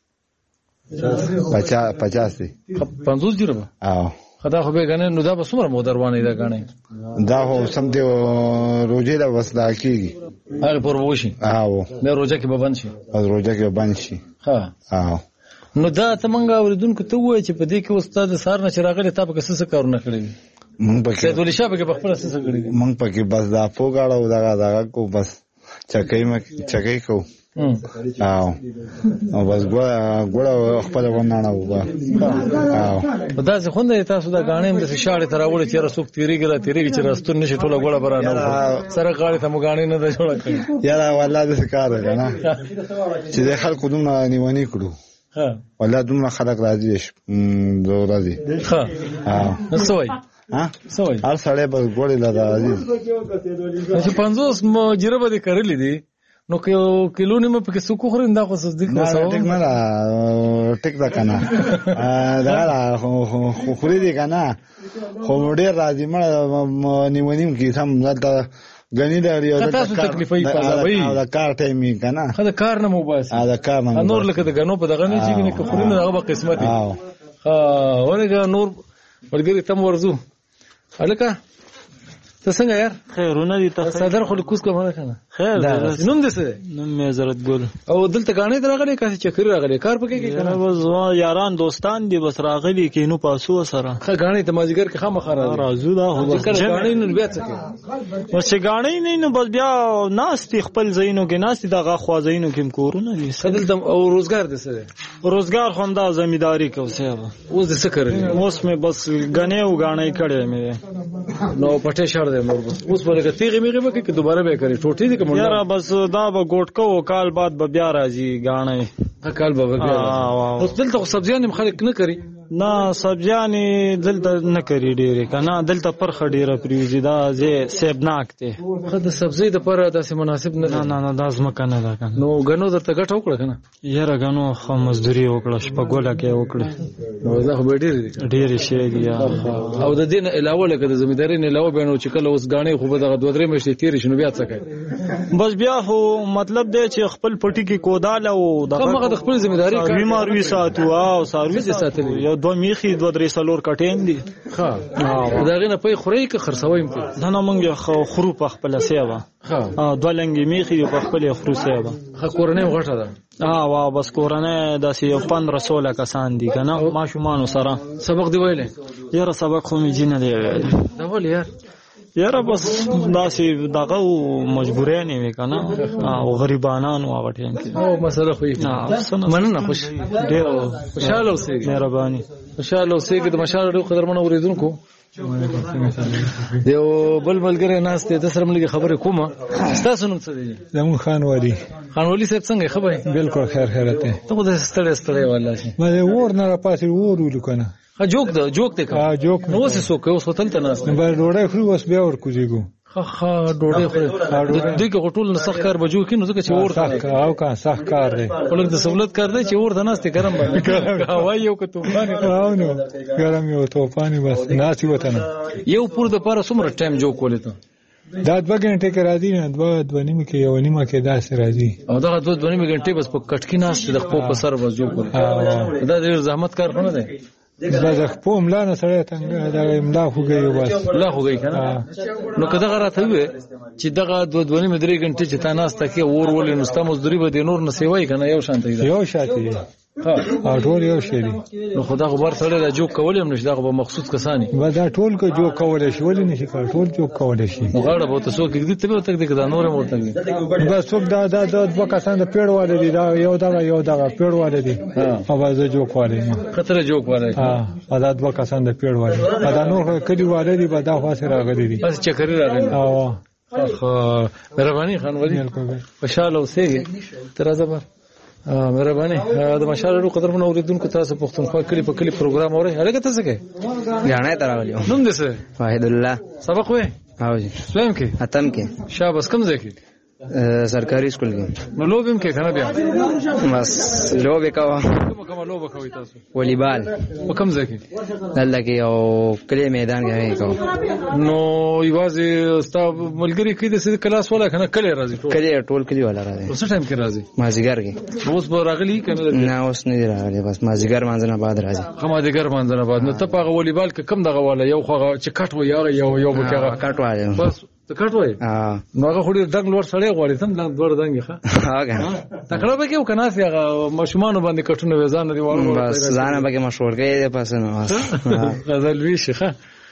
پچاس پچاس دی پنځوس جربه او خدا خو به غنې نو دا به څومره مو دروانه دا غنې دا هو سم دی روزه دا وسلا کیږي هغه پر وشي او نه روزه کې به بند شي از روزه کې بند شي ها او نو دا ته مونږ اوریدونکو ته وایي چې په دې کې استاد سار نه چراغله تا په څه څه کارونه کړی مونږ په کې ولې شابه کې په خپل څه څه کړی مونږ په کې بس دا پوګاړو دا دا کو بس چکای م چکای کو او او بس ګوړه ګوړه خپل ونانه وبا او دا څه خوند تاسو دا غاڼې د شاړې تراوړې چې رسوک تیریږي را تیریږي چې راستون نشي ټوله ګوړه برانه سره غاړې ته مو غاڼې نه دا جوړه کړی یاره والله د کار ده نه چې د خلکو دومره نیونی کړو ها والله دومره خلک راځي دوه راځي ها ها سوي ها سوي هر سړی بس ګوړې لا راځي چې پنځوس مو جربه دي کړلې دي نو که کیلو نیمه پکې سکو خورین دا خو صدق نه سو ټیک نه ټیک دا کنه دا خو خوري دي کنه خو ډېر راځي مړ نیونیم کې سم دا غنی دا ریو دا تکلیفي پازوي دا کار ټایمي کنه دا کار نه مو بس دا کار نه نور لکه د غنو په دغه نه چې نه کفرینه هغه به قسمت ها ورګه نور ورګری تم ورزو الکه ته څنګه یار خیرونه دي ته صدر خو کوس کوم نه کنه خیر نوم دې څه نوم مې عزت ګل او دلته غاڼې درغلې کاسي چکر راغلې کار پکې کې کنه بس یاران دوستان دي بس راغلي کې نو پاسو سره خه غاڼې ته مازیګر کې خامخ راځو دا هو غاڼې نو بیا څه کې بس غاڼې نه نو بس بیا ناستي خپل زینو کې ناستي دغه خوازینو کې کورونه دي دلته او روزګار دې څه روزګار خو دا زمینداری کوسه اوس دې څه کړې اوس مې بس غنې او غاڼې کړې مې نو پټه شړ اوس ورګه تیغه میغه به کې دوباره به کوي ټوټې دي کوم یاره بس دا به ګوټکو کال بعد به بیا راځي غاڼې کال به بیا اوس دلته سبزیان خلک نه کوي نه سبزیان دلته نه کوي ډېر کنه دلته پرخ ډېر پریوزي دا زه سیبناک ته خو د سبزی د پر داسې مناسب نه نه نه دا زما کنه دا کنه نو غنو درته ګټ وکړه کنه یاره غنو خو مزدوري وکړه شپه ګوله کې وکړه نو دا خو ډېر ډېر شي دی او د دین علاوه لکه د زمینداري نه علاوه بینو چې کله اوس غاڼې خو به دغه دوه درې مشتي تیر شنو بیا څه کوي بس بیا خو مطلب دی چې خپل پټي کې کوداله او دغه د خپل زمینداري کوي بیماروي ساتو او سرویس ساتلی یو دوه میخي دوه درې سلور کټین دي ها دا غنه په خوري کې خرڅوي نه نه مونږ خو خرو په خپل سیوا ها دوه لنګي میخي په خپل خرو سیوا خو کورنۍ غټه ده ها وا بس کورنۍ داسې یو پندرہ سولہ کسان دي کنه ماشومان سره سبق دی ویلې یاره سبق خو مې جینه دی ویل. دا ولې یار؟ یاره بس داسې دغه مجبورین وي که نه او غریبانان و هغه ټایم کې. او مسله خو یې مننه. خوش ډېر خوشحاله اوسېږي. مهرباني. خوشحاله اوسېږي. د مشال راډیو قدرمنو اورېدونکو یو بل ملګری ناست دی، د سره ملګري خبرې کومه. ستاسو نوم څه دی؟ زمون خان والي. خان والي صاحب څنګه خبرې؟ بالکل خیر خیرت دی. ته خو داسې ستړی ستړی والله شي. ما د اور نه راپاسې اور ولو که نه. ها جوک ده جوک دی که؟ ها جوک. نو اوس یې څوک کوي؟ اوس هوټل ته ناست. نو باید ډوډۍ خوري اوس بیا ورکوزېږو. ښه ښه ډوډۍ خوري. دوی که خو ټول نه سخت کار به جوړ کړي نو ځکه چې اور ته او که سخت کار دی. خو لږ د سهولت کار دی چې اور ته ناست دی ګرم باندې. هوا یو که طوفان او نو ګرم یو طوفان بس ناست یې وته نه. یو پور دپاره څومره ټایم جوک ولې ته؟ دا دوه غنټې کې راځي نه، دوه دوه نیمه کې یو نیمه کې داسې راځي. او دغه دوه دوه نیمه غنټې بس په کټکي ناست د خپل په سر ورځ جوړ کړي. دا ډېر زحمت کار نه دی. دا د خپل املا نه سره څنګه دا املا خوږي بس املا خوږي کنه. نو کله غراته وي چې دغه دوه دوه نیمه درې غنټې چې تا ناست کې اور ولې نو ستاسو مزدوري به د نور نه سیوای کنه. یو شانت دی. یو شانت دی. ها ټول یو شی دی. نو خدا خبر سره دا جوک کول هم نشي. دا به مخصوص کسانی با دا ټول کو جوک کول شي ولې نشي کول. ټول جوک کول شي. نو غاړه به تاسو کې دې ته به تک دې دا نور هم ورته دي. بس څوک دا دا دوه کسان د پیړ والے دي. دا یو دا یو دا پیړ والے دي. اواز جوک والے خطر جوک والے. ها دا دوه کسان د پیړ والے. دا نور کلی والے دي. با دا خاصه راغلي دي. بس چکرې راغلي. او خو مهرباني خان ولی خوشاله اوسېږي. تر زبر مهرباني. د مشال راډیو قدرمنو اورېدونکو تاسو پښتونخوا کلی په کلی پروګرام اورئ. هغه ته څه کوي؟ غاڼه تر راغلی. نوم دې څه؟ واحد الله. سبق وې؟ او جی. سویم کې؟ اتم کې. شاباس. کوم ځای کې؟ سرکاري سکول کې. نو لوبم کې کنه بیا؟ بس لوبه کوه. کومه کومه لوبه کوي تاسو؟ والیبال. په کوم ځای کې؟ دلته کې او کلی میدان کې کوو. نو یوازې ستا ملګری کې د سید کلاس ولا کنه کلی راځي؟ کلی ټول کلی ولا راځي. اوس ټایم کې راځي؟ مازیګر کې. اوس به راغلی کنه؟ نه اوس نه دی راغلی. بس مازیګر مانځنه بعد راځي. مازیګر مانځنه بعد. نو ته په والیبال کې کم دغه والا یو خو چې کټ و یو یو یو بکه کټ وایي. بس ته کټ وای. نو هغه خو ډېر دنګ لوړ سړی غواړي. تم دنګ لوړ دنګ ښه. هغه تکړه به کې کنه سي هغه مشمانو باندې کټونه وزان دي وړو. بس ځانه به کې مشهور کې پس نو غزل وی شيخه.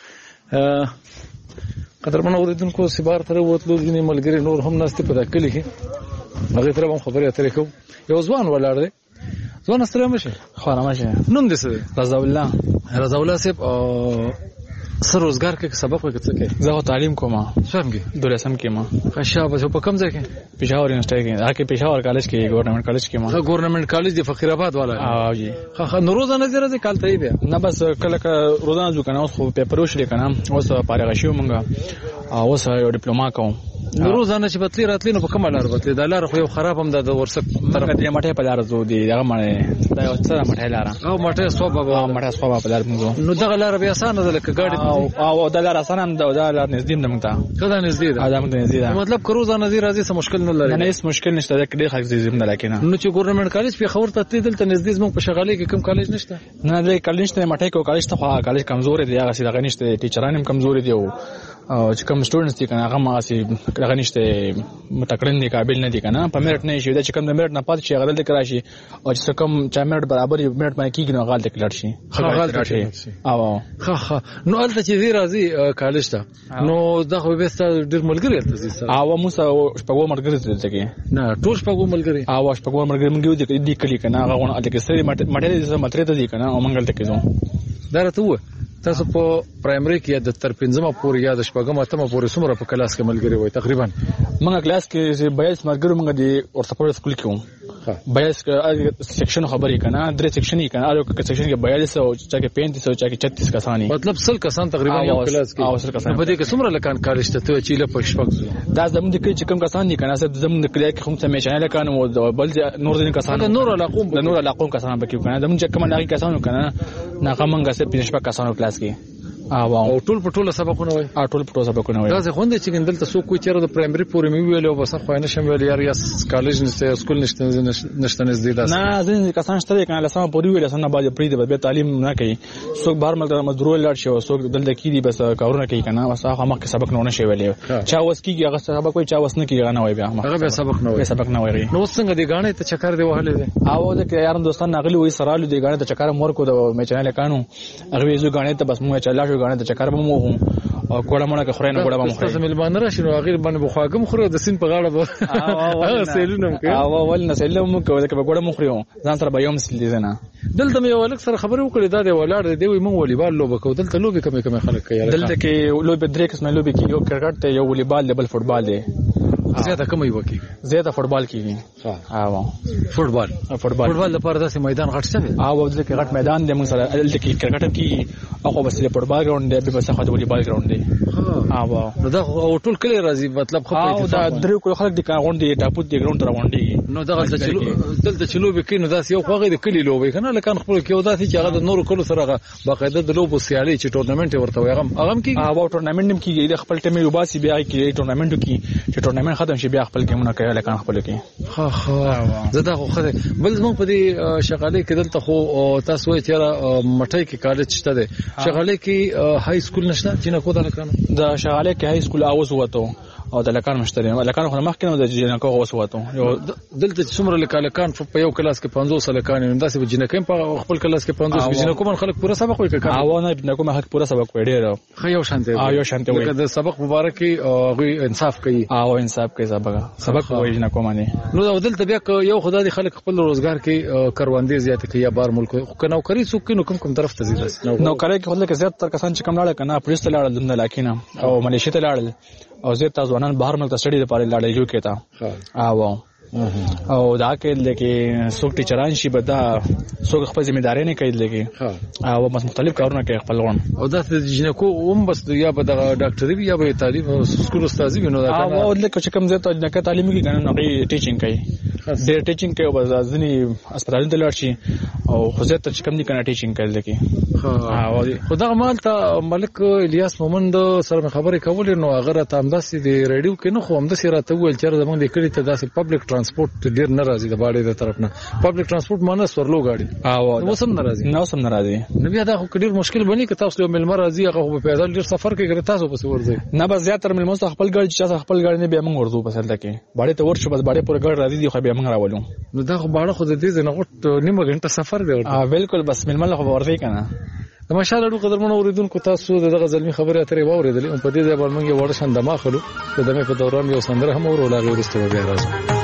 قدرمن اوریدونکو سیبار تر وتلو دي ملګری نور هم ناست په دکلی کې. هغه تر هم خبرې اترې کو. یو ځوان ولاړ دی. ځوان ستړی مشه؟ خو نه مشه. نوم دې څه دی؟ رضا الله. رضا الله صاحب سر روزګار کې سبق وکړ څه کې؟ زه تعلیم کوم. څنګه کې؟ دولسم کې ما. خشابه په کوم ځای کې؟ پېښور یونیورسيټي کې. هغه پېښور کالج کې ګورنمنت کالج کې ما. هغه ګورنمنت کالج د فقیر آباد والا. او جی. خه نو روزانه زیره ځکه کال ته دی. نه بس کله کله روزانه ځو کنه. اوس خو پیپر وشل کنه. اوس فارغ شو مونږه. اوس یو ډیپلوما کوم. نو روزانه چې بتلی راتلی نو په کومه لار بتلی؟ دا لار خو یو خراب هم د ورسک طرف دی. مټه په لار زو دی. هغه مړ دا یو څه مټه لار. او مټه صوبه به مټه صوبه په لار مونږ. نو دغه لار به اسانه ده لکه ګاډي. او او دا لار اسانه هم ده. دا لار نږدې ده مونږ ته. کله نږدې ده؟ دا مونږ نږدې ده. مطلب که روزانه زی راځي څه مشکل نه لري. نه هیڅ مشکل نشته. دا کډې خلک زیږم نه لکه نه. نو چې ګورنمنت کالج په خبر ته تدل ته نږدې زموږ په شغالي کې کوم کالج نشته؟ نه دا کالج نشته. مټه کو کالج ته خو کالج کمزور دی. هغه سي دغه نشته. ټیچران هم کمزور دي. او چې کوم سټوډنټس دي کنه هغه ما سي دغه نشته. متکړن دي قابل نه دي کنه. په میرټ نه شي. دا چې کوم د میرټ نه پات شي غلط کړی شي. او چې کوم چې میرټ برابر میرټ باندې کیږي نو غلط کړی شي. غلط شي. او ها ها نو الته چې زی راځي کالج ته نو دغه به ست ډیر ملګری ته زی سره. او موږ شپږو ملګری ته کې. نه ټول شپږو ملګری. او شپږو ملګری موږ دي دي کلی کنه. هغه غون الته کې سری مټه دې ماتره ته دي کنه. او موږ الته کې زو. دا راته و تاسو په پرایمري کې د تر پنځمه پورې یا د شپږمه اتمه پورې څومره په کلاس کې ملګری وای تقریبا؟ موږ کلاس کې بیاس ملګری موږ د ورته سکول کې وو. بیاس سیکشن خبرې کنه. درې سیکشن یې کنه. او سیکشن کې بیاس او چا کې پینتیس او چا کې چھتیس کسانی. مطلب سل کسان تقریبا یو کلاس کې. او سل کسان. په دې کې څومره لکان کالج ته ته چې له پښ شپږ. دا زموږ د کې کوم کسان دي کنه. زموږ د کلی کې کوم څه میشانه لکان او بل نور دي کسان. نور علاقو د نور علاقو کسان به کې کنه. زموږ چې کوم علاقې کسانو کنه. نه کومه څه پنځه شپږ کسانو کلاس کې. او ټول په ټول سبقونه وای ا ټول په ټول سبقونه وای دا څه خوند چې ګندل ته سو کوی چیرې د پرایمري پورې مې ویل او بس خو نه شم ویل یار یا کالج نشته سکول نشته نشته نزدې ده نه ځین کسان شته کنه لسمه پوری ویل سن بعد پری د به تعلیم نه کوي څوک بهر ملک مزدور لاړ شي او څوک دلته کیدی بس کارونه کوي کنه بس هغه مخکې سبق نه نشي ویلې چا وس کیږي هغه سبق وای چا وس نه کیږي نه وای بیا هغه به سبق نه وای سبق نه وای نو څنګه دی غاڼه ته چکر دی وهلې دی او د یارم دوستان نغلی وای سرالو دی غاڼه ته چکر مور کو د مې چنل کانو هغه یې غاڼه ته بس مو چلا شو غاڼه ته چکر به مو او کوړه مونږه خوري نه کوړه مونږه تاسو ملمان راشي نو غیر باندې بخواګم خورو د سین په غاړه به او سیلونم کې او ول نه سیلونم کو د کوړه مونږ خورو ځان سره به یوم سل دي نه دلته مې ولک سره خبرې وکړې دا دی ولاړ دی وي مونږ والیبال لوبه کو دلته لوبي کمې کمې خلک کوي دلته کې لوبي درې قسمه لوبي کې یو کرکټ ته یو والیبال دی بل فوټبال دی زیاته کمې وکی زیاته فوټبال کیږي ها او فوټبال فوټبال فوټبال لپاره داسې میدان غټ څه او دلته کې غټ میدان دی موږ سره دلته کې کرکټ کې او بس له فوټبال ګراوند دی به بس خو د والیبال ګراوند دی ها او نو دا ټول کلی راځي مطلب خو په دا درې کول خلک د ګراوند دی ټاپو دی ګراوند راوندي نو دا دلته چې لوبي کې نو داسې یو خوغه د کلی لوبي کنه لکه خپل کې وداسې چې هغه د نورو کلو سره باقاعده د لوبو سیالي چې ټورنمنت ورته وي هغه هغه کې او ټورنمنت هم کېږي د خپل ټیم یو باسي بیا کې ټورنمنت کې چې ټورنمنت ختم شي بیا خپل ګیمونه کوي لکه خپل کې ها ها زدا خو خره بل زموږ په دې شغالې کې دلته خو تاسو وایي چې مټای کې کالج شته ده شغالې کې های سکول نشته چې نه کو دا لکانو دا شغالې کې های سکول اوس وته او د لکان مشتري لکان خو مخکې نو د جنکو اوس وته یو دلته څومره لکان په یو کلاس کې پنځوس لکان نو داسې په جنکو په خپل کلاس کې پنځوس جنکو من خلک پوره سبق وایي کړه او نه جنکو مخ پوره سبق وایي ډیر خو یو شانته او یو شانته وایي د سبق مبارک او انصاف کوي او انصاف کوي سبق سبق وایي جنکو باندې نو دلته بیا یو خدای خلک خپل روزګار کې کاروندې زیات کوي یا بار ملک خو نوکری څوک نو کوم کوم طرف ته ځي نوکری کې خلک زیات تر کسان چې کم لاړ کنه پولیس ته لاړل دنه لاکینه او ملیشیا ته لاړل او زه تاسو ځوانان بهر ملک ته سټډي لپاره لاړل یو کې تا او او دا کې لکه څوک ټیچران شي بدا څوک خپل ځمېداري نه کوي لکه او بس مختلف کارونه کوي خپل غون او دا د جنکو هم بس یا به د ډاکټري یا به تعلیم سکول استادي وینو دا کنه او لکه چې کوم ځای ته د تعلیم کې کنه نو ټیچینګ کوي ډېر ټیچینګ کوي بس ځنی هسپتالونو ته لاړ شي او خو زه ته چې کوم دي کنه ټیچینګ کوي لکه او خدای مال ته ملک الیاس مومند سره خبرې کولې نو هغه ته همداسې د ریډیو کې نو خو همداسې راته ویل چې زمونږ د کلی ته داسې پبلک ترانسپورت ډیر ناراضي د باندې د طرف نه پبلک ترانسپورت مانه سورلو غاډي او نو سم ناراضي نو سم ناراضي نو بیا دا خو ډیر مشکل بني که تاسو یو ملمر راځي هغه په پیدل ډیر سفر کوي تاسو په سور ځای نه بس زیات تر ملمر څخه خپل ګاډي چې خپل ګاډي نه بیا موږ ورځو په سر لکه باندې ته ورشو بس باندې پورې ګاډي راځي خو بیا موږ راولو نو دا خو باندې خو د دې نه غټ نیمه غنټه سفر دی اه بالکل بس ملمر خو ورځي کنه د ماشاءالله قدرمنو اوریدونکو تاسو دغه ځلمي خبره اترې واوریدلې او په دې ځای باندې موږ ورشن دماغلو د دمه په دوران یو سندره هم ورو لاغې ورسته بیا راځو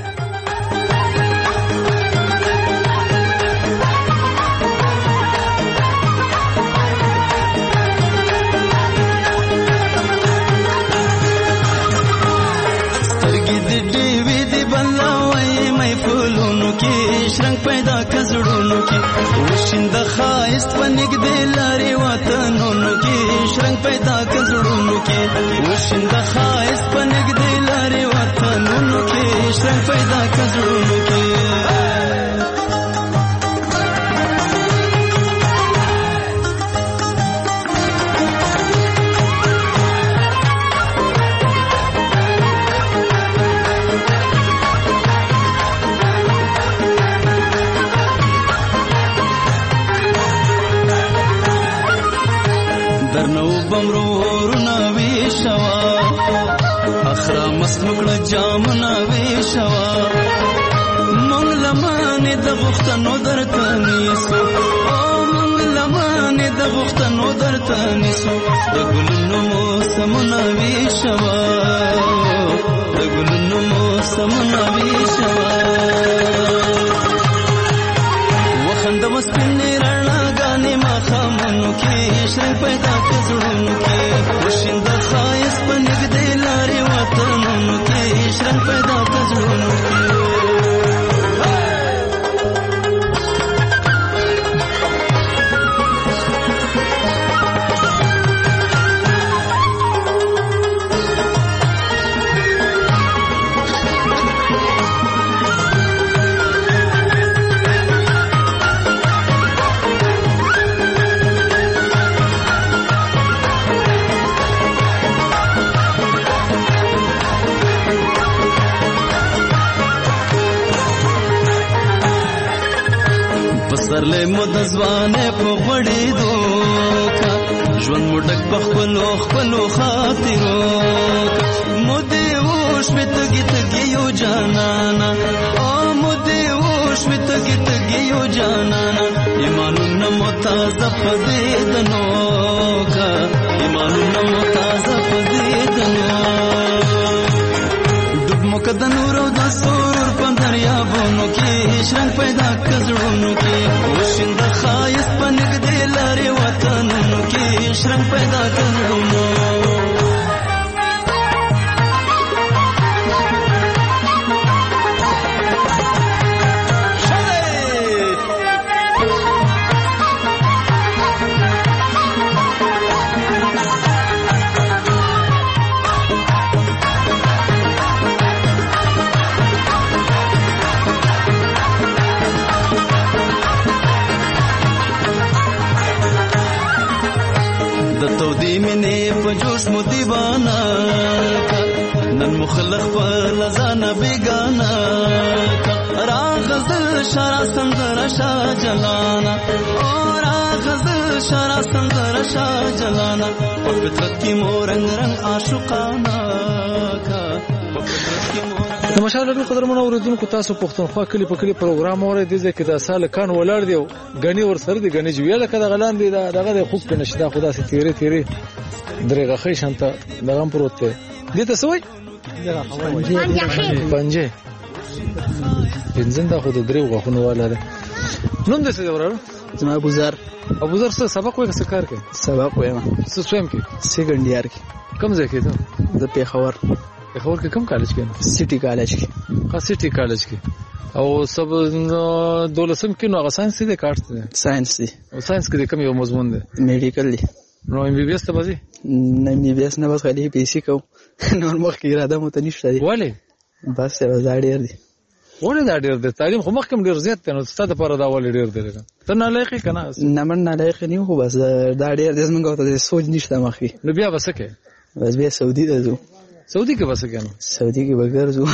پیدا کزړونو کې وشند خایست پنګ دې لاري وطنونو کې شرنګ پیدا کزړونو کې وشند خایست پنګ دې لاري وطنونو کې شرنګ پیدا کزړونو کې مکړه جامنا ویشوا مونږ لمانه د غختنو درته نیسو او مونږ لمانه د غختنو درته نیسو د ګلونو موسمونه ویشوا د ګلونو موسمونه ویشوا وخند مسپنې رڼا غانې ما خامونو کې شرنګ پیدا کړو کې وشند خایس پنګ دې لاري وطنونو کې شرنګ پیدا کړو پسرلې مو د ځوانې په غوړېدو کا ژوند مو ډک په خپلو خپلو خاطرو کا مو دې وشوې تږي تږي یو جانانا او مو دې وشوې تږي تږي یو جانانا ایمانونه مو تازه په دې دنو کا ایمانونه مو تازه په دې دنو ډوب مو که د نور او د سرور په دریابونو کې شرنګ پیدا که زړونو کې وشینده ښایست په نږدې لارې وطنونو کې شرنګ پیدا که زړونو جوش مو دیوانا نن مخلق په لزانه بیگانا راغزل شرا سندر شا جلانا او راغزل شرا سندر شا جلانا په فطرت کې مو رنگ رنگ عاشقانا کا د مشاهده قدرمن اوریدونکو تاسو پښتونخوا کلی په کلی پروګرام اورئ د ځکه د سال کان ولر دی غنی ور سره دی غنی جویل کده غلان دی دغه د خوب په نشدا خدا سي تیری تیری درېغه خې شانته دغه پروت دی دې ته سوې پنځه بنزین دا خو د درېغه خو نو واله نوم دې څه دی وراره زما ابو زر ابو زر څه سبق وای څه کار کوي سبق وایم څه سویم کې سیکنډ ایئر کې کوم ځای کې ته د پیښور پیښور کې کوم کالج کې سټي کالج کې ها سټي کالج کې او سب دولسم کې نو هغه ساينس دي کارت دي ساينس دي او ساينس کې کوم یو مضمون دی میډیکل دی نو ایم بي بي اس ته بځي نه ایم بي بي اس نه بس خالي پی سي کو نور مخ کې اراده مو ته نشته دی ولی بس دا ډیر دی ولې دا ډیر دی تعلیم خو مخکې ډیر زیات دی نو ستاسو لپاره دا ولې ډیر دی ته نه لایق کنه نه من نه لایق نه خو بس دا ډیر د زمونږ ته سوچ نشته مخکې نو بیا وسکه بس بیا سعودي ته ځو سعودي کې وسکه نو سعودي کې بغیر ځو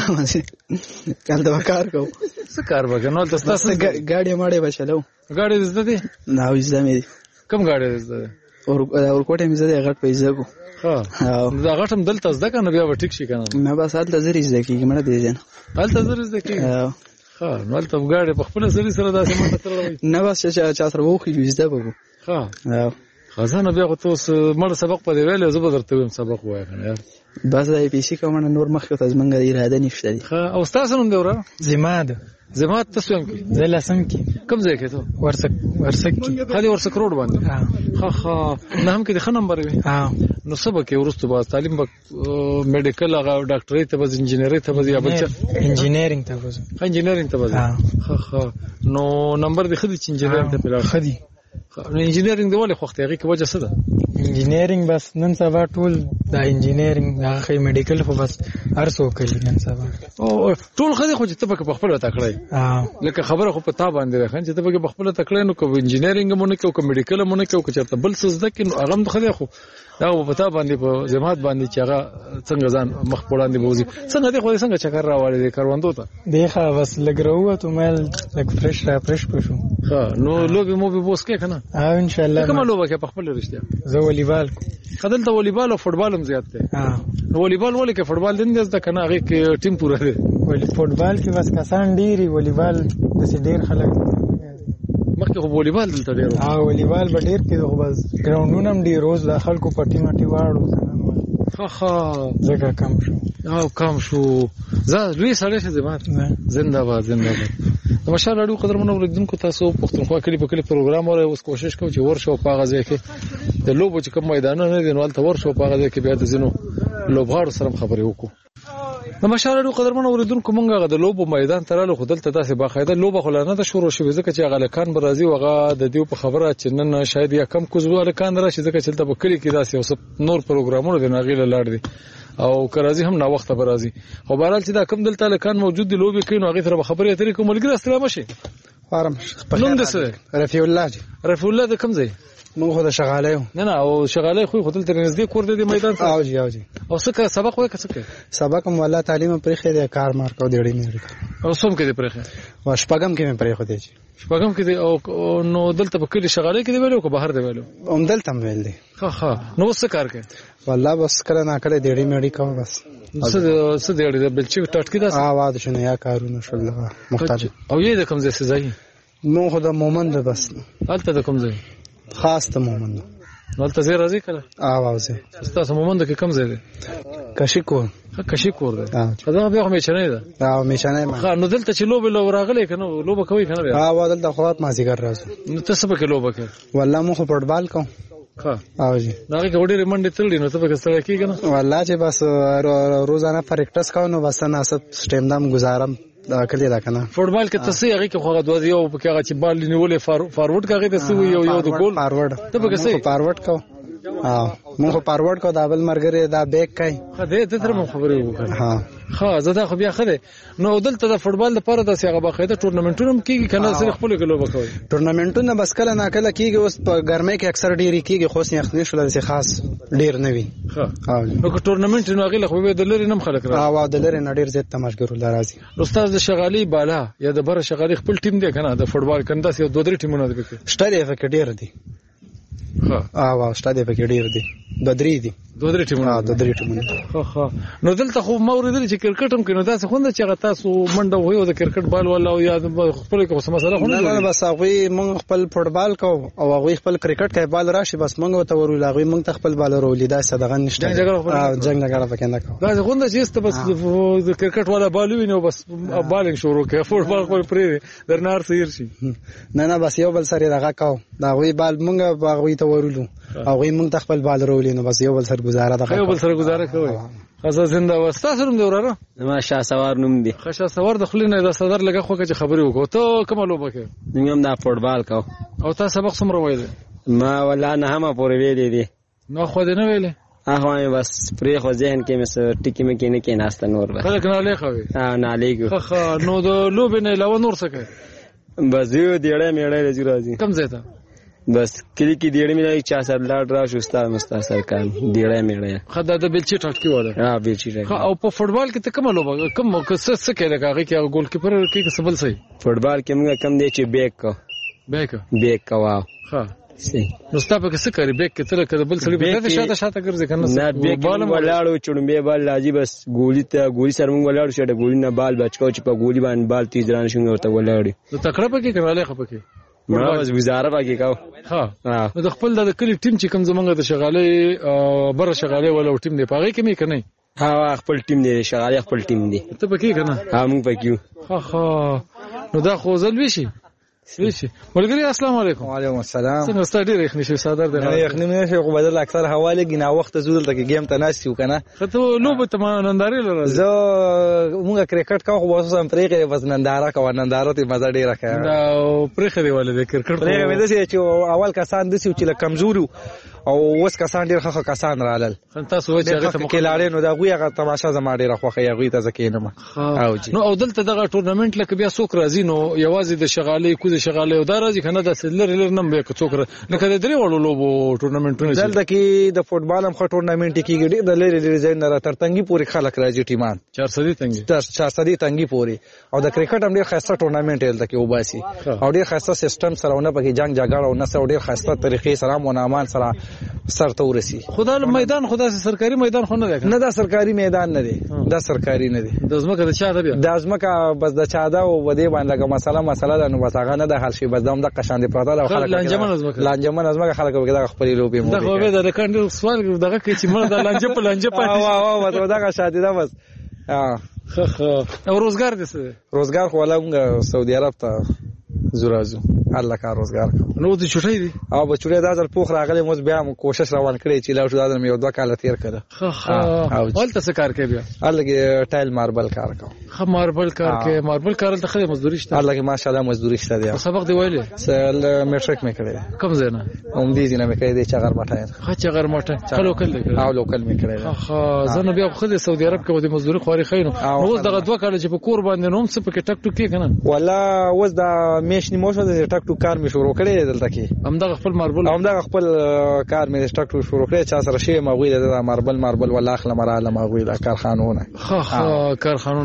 کله دا کار کو څه کار وکړ نو تاسو ګاډي ماړې بچلو ګاډي زده دي نه وځه مې کوم ګاډي زده اور اور کوټه مې زده غټ پیسې کو ها دا غټم دلته زده کنه بیا به ټیک شي کنه نه بس حالت زری زده کیږي مړه دی ځنه حالت زری زده کیږي ها نو حالت ګاډي په خپل زری سره داسې ماته سره وای نه بس چې چا سره وخی زده بګو ها خزانه بیا تاسو مړ سبق په دی ویل زه به درته ویم سبق وای کنه یار بس دا پی سي کومه نور مخکې ته زمونږ اراده نشته دی ها او تاسو نوم دی ورا زماد زماد تاسو هم کې زلسم کې کوم ځای کې ته ورسک ورسک کې خالي ورسک روډ باندې ها ها نه هم کې د خ نمبر وي ها نو سبق کې ورستو با تعلیم بک میډیکل هغه ډاکټري ته بز انجینری ته بز یا بل څه انجینرینګ ته بز انجینرینګ ته بز ها ها نو نمبر د خدي انجینرینګ ته بل خدي نو انجینرینګ د ولې خوخته هغه کې وجه څه ده انجینرینګ بس نن سبا ټول د انجینرینګ هغه میډیکل خو بس هر څوک کوي نن سبا او ټول خدي خو چې ته په خپل وتا کړی لکه خبره خو په تا باندې راخن چې ته په خپل وتا کړی نو کوم انجینرینګ مونږ کې او میډیکل مونږ کې او چې بل څه زده کې نو هغه خدي خو دا په تا باندې په جماعت باندې چې هغه څنګه ځان مخ وړاندې بوزي څنګه دې خو څنګه چکر راوړی دی کاروندو ته دیخه بس لګرو ته مل لګ فرش را فرش پښو ها نو لوبي مو به بوس کې کنه ها ان شاء الله کومه لوبه کې په خپل رښتیا زه والیبال خدل ته والیبال او فوټبال هم زیات دی ها نو والیبال ولې کې فوټبال دین دز د کنه هغه کې ټیم پوره دی ولی فوټبال کې بس کسان ډیری والیبال د سې ډیر خلک مخکې خو والیبال دلته ډیر ها والیبال به ډیر کې خو بس ګراوندونه هم ډیر روز د خلکو پټی مټی واړو ها ها زګه کم شو او کم شو زه لوی سړی شه زمات زنده باد زنده باد د مشال اړو قدرمنو اوریدونکو تاسو پښتونخوا کلی په کلی پروګرام اورئ اوس کوشش کوم چې ورشو په غزه کې د لوبو چې کوم میدانونه نه دي نو تل ورشو په غزه کې بیا د زینو لوبغاړو سره خبرې وکړو د مشال اړو قدرمنو اوریدونکو مونږه د لوبو میدان تراله خودل ته داسې باقاعده لوبه خلانه د شروع شوې ځکه چې غلکان برازي وغه د دیو په خبره چې نن شاید یا کم کوزو غلکان راشي ځکه چې په کلی کې داسې اوس نور پروګرامونه د ناغیله لاړ دي او کرازي هم نا وخت برازي خو بهرحال چې دا کم دلته لکان موجود دي لوبي کوي نو هغه سره خبرې اترې کوم ملګری استلام شي فارم نوم د څه رفیع الله جی رفیع الله د کوم ځای مونږ خو د شغالې نه نه او شغالې خو خپل تر نږدې کور دی میدان ته او جی او جی او څه سبق وای څه سبق هم والله تعلیم پرې خې کار مار کو دیړې نه او سوم کې دې پرېخه او شپږم کې مې پرېخه دی شپږم کې دې او نو دلته په کلی شغالې کې دی ویلو که بهر دی ویلو هم دلته هم ویل دی ښه ښه نو اوس څه کار کوي والله بس کله ناکله دیړې میړې کوم بس څه څه دیړې د بلچي ټاټکي داس اواز شنه یا کارونه شول مختلف او یې د کوم ځای ځای نو خو د مومند بس هلته د کوم ځای خاص ته مومند هلته ځای راځي کله اواز ستاسو مومند کې کوم ځای دی کشي کور کشي کور دی دا بیا خو میچنه ده دا میچنه ما نو دلته چې لوبه لو راغلی کنه لوبه کوي کنه بیا ها دلته خو ما زیګر راځو نو تاسو به کې لوبه کوي والله مو خو فوټبال کوم ها او جی دا کې وړي منډه تللی نو ته به ستړی کیږي نه والله چې بس روزانه پریکټس کوم نو بس نه سب سټیم دام گزارم دا کلی دا کنه فوټبال کې تاسو هغه کې خو غوډ یو په هغه چې بال نیولې فارورډ کاغه تاسو یو یو د ګول فارورډ ته به څه فارورډ کو ها مو خو فارورډ کو دا بل مرګره دا بیک کای خه دې ته تر مو خبرې وکړه ها ها زدا خو بیا خره نو دلته د فوټبال لپاره د سیغه باقاعده ټورنمنټونه کیږي کنه سره خپل کې لوبه کوي ټورنمنټونه بس کله نا کله کیږي اوس په ګرمۍ کې اکثر ډیری کیږي خو سن یخنی شول د خاص ډیر نه وي ها نو که ټورنمنټ نو غل خو به د لری نم خلک را او د لری نډیر زیات تماشګرو لرازي استاد د شغالي بالا یا د بره شغالي خپل ټیم دی کنه د فوټبال کنده سي دوه درې ټیمونه دي شته فکر ډیر دي ها او شته فکر ډیر دي د درې دي دوه درې ټیمونه ها د درې ټیمونه ها ها نو دلته خو موریدل چې کرکټ هم کینو تاسو خوند چې تاسو منډه وای او د کرکټ بال ولا او یا خپل کوم مسله خو نه بس هغه مونږ خپل فوټبال کو او هغه خپل کرکټ کې بال راشي بس مونږ ته ورول هغه مونږ ته خپل بال ورول دا صدقه نشته جنگ نه غره پکې نه کو دا خوند چې است بس د کرکټ ولا بال ویني بس بالینګ شروع کړ فوټبال خپل پرې درنار سیر شي نه نه بس یو بل سره دغه کو دا وی بال مونږ هغه ته ورولو هغه مونږ ته خپل بال ورول نو بس یو بل سره گزاره ده یو بل سره گزاره کوي خاصه زنده واستا سره دی وراره ما شاه سوار نوم دی خاصه سوار د خلینو د صدر لګه خو چې خبرې وکړو ته کوم لوبه کې نیم دا فوټبال کو او تاسو سبق څومره وایي ما ولا نه هم پورې ویلې دي نو خو دې نه ویلې هغه بس پرې خو ذهن کې مس ټکی مې کې نه کې ناست نور به خلک نه لخوي ها نه لګو خو نو د لوبې نه علاوه نور څه کوي بس یو دیړې میړې راځي کم ځای ته بس کلی کی دیړې مې چا سره لاړ را شو ستا مستا سرکار دیړې مې خدای د بلچی ټاټکی وله ها بلچی او په فوټبال کې ته کوم لوبه کوم څه څه کوي هغه کې ګول کیپر کې څه بل صحیح فوټبال کې موږ کم دی چې بیک کو بیک بیک کا واو ها سي نو ستا په څه کوي بیک کې تل کده بل سړي به شاته شاته ګرځي کنه نه بیک بال ولاړو چړمبه بال راځي بس ګولي ته ګولي سره موږ ولاړو شته ګولي نه بال بچو چې په ګولي باندې بال تیز ران شو ورته ولاړی نو تکړه پکې کړهاله خپکه ما بس وزاره پکې کاو ها د خپل د کلی ټیم چې کوم زمونږ د شغالې بره شغالې ولا ټیم دی پاره کې مې کنه ها خپل ټیم دی شغالې خپل ټیم دی ته پکې کنه ها موږ پکې ها ها نو دا خو ځل وشي وشي ولګری السلام علیکم وعلیکم السلام څنګه ستاسو ډیر یخنی شي صادر دی نه یخنی نه شي خو بدل اکثر حواله گینا وخت زول ته گیم ته ناشتو کنه ته لوبه ته نندارې لره زه موږ کرکټ کا خو واسو سم پرېږه بس ننداره کا ننداره ته مزه ډیره کا دا پرېخه دی ولې کرکټ پرېږه مې دسي چې اول کسان دسي چې کمزوري او اوس کسان ډیر ښه کسان رالل تاسو وایي چې هغه ته کلاړې نو دا غوي هغه تماشا زما ډیره خوخه یغوي ته زکینم او نو او دلته دغه ټورنمنت لکه بیا څوک راځي نو یوازې د شغالې کوزه شغالې او دا راځي کنه د سلر لر نم به څوک لکه د درې وړو لوبو ټورنمنټونه دلته کې د فوټبال هم خو ټورنمنت کېږي ډیر د لری لری ځای نه تر تنګي پورې خلک راځي ټیمان چار سدي تنګي تر چار سدي تنګي پورې او د کرکټ هم ډیر خاصه ټورنمنت دلته کې وباسي او ډیر خاصه سیستم سره ونه پکې جنگ جګړه او نسو ډیر خاصه طریقې سره مونامان سره سر ته ورسی خدا میدان خدا سرکاري میدان خو نه دی نه دا سرکاري میدان نه دی دا سرکاري نه دی د ازمکه د چا ده بیا د ازمکه بس د چا ده او ودی باندې مسله مسله ده نو بس هغه نه د حل شي بس دم د قشان دی پراته او خلک لانجمن ازمکه لانجمن ازمکه خلک وګدا خپل لوبي مو دا خو به د ریکارډ سوال دغه کې چې مړه د لانجه په لانجه پاتې وا وا وا دا شادي ده بس خ خ او روزګار دې څه روزګار خو ولا سعودي عرب ته زورازو الله کا روزګار نو د چټي دي او بچوړې دازل پوخ راغله موږ بیا کوشش روان کړی چې لا شو دادم یو دوه کال تیر کړه خ خ ولته څه کار کوي بیا الله کې ټایل ماربل کار کوم خ ماربل کار کوي ماربل کار ته خله مزدوري شته الله کې ماشاءالله مزدوري شته دی سبق دی ویلې سل میټریک مې کړی کوم زنه اوم دي نه مې کړی دی چغر مټه خ چغر مټه خلو کله او لوکل مې کړی خ زنه بیا خو د سعودي عرب کې د مزدوري خوري خینو نو دغه دوه کال چې په کور باندې نوم څه پکې ټک ټک کې کنه ولا وز دا میشنی موشو د ټک ټک کار مې شروع کړی دلته کې همدغه خپل ماربل همدغه خپل کار مې ټک ټک شروع کړی چا سره شی مغوی د ماربل ماربل ولا اخله مراله مغوی د کارخانهونه خ خ کارخانهونه غیر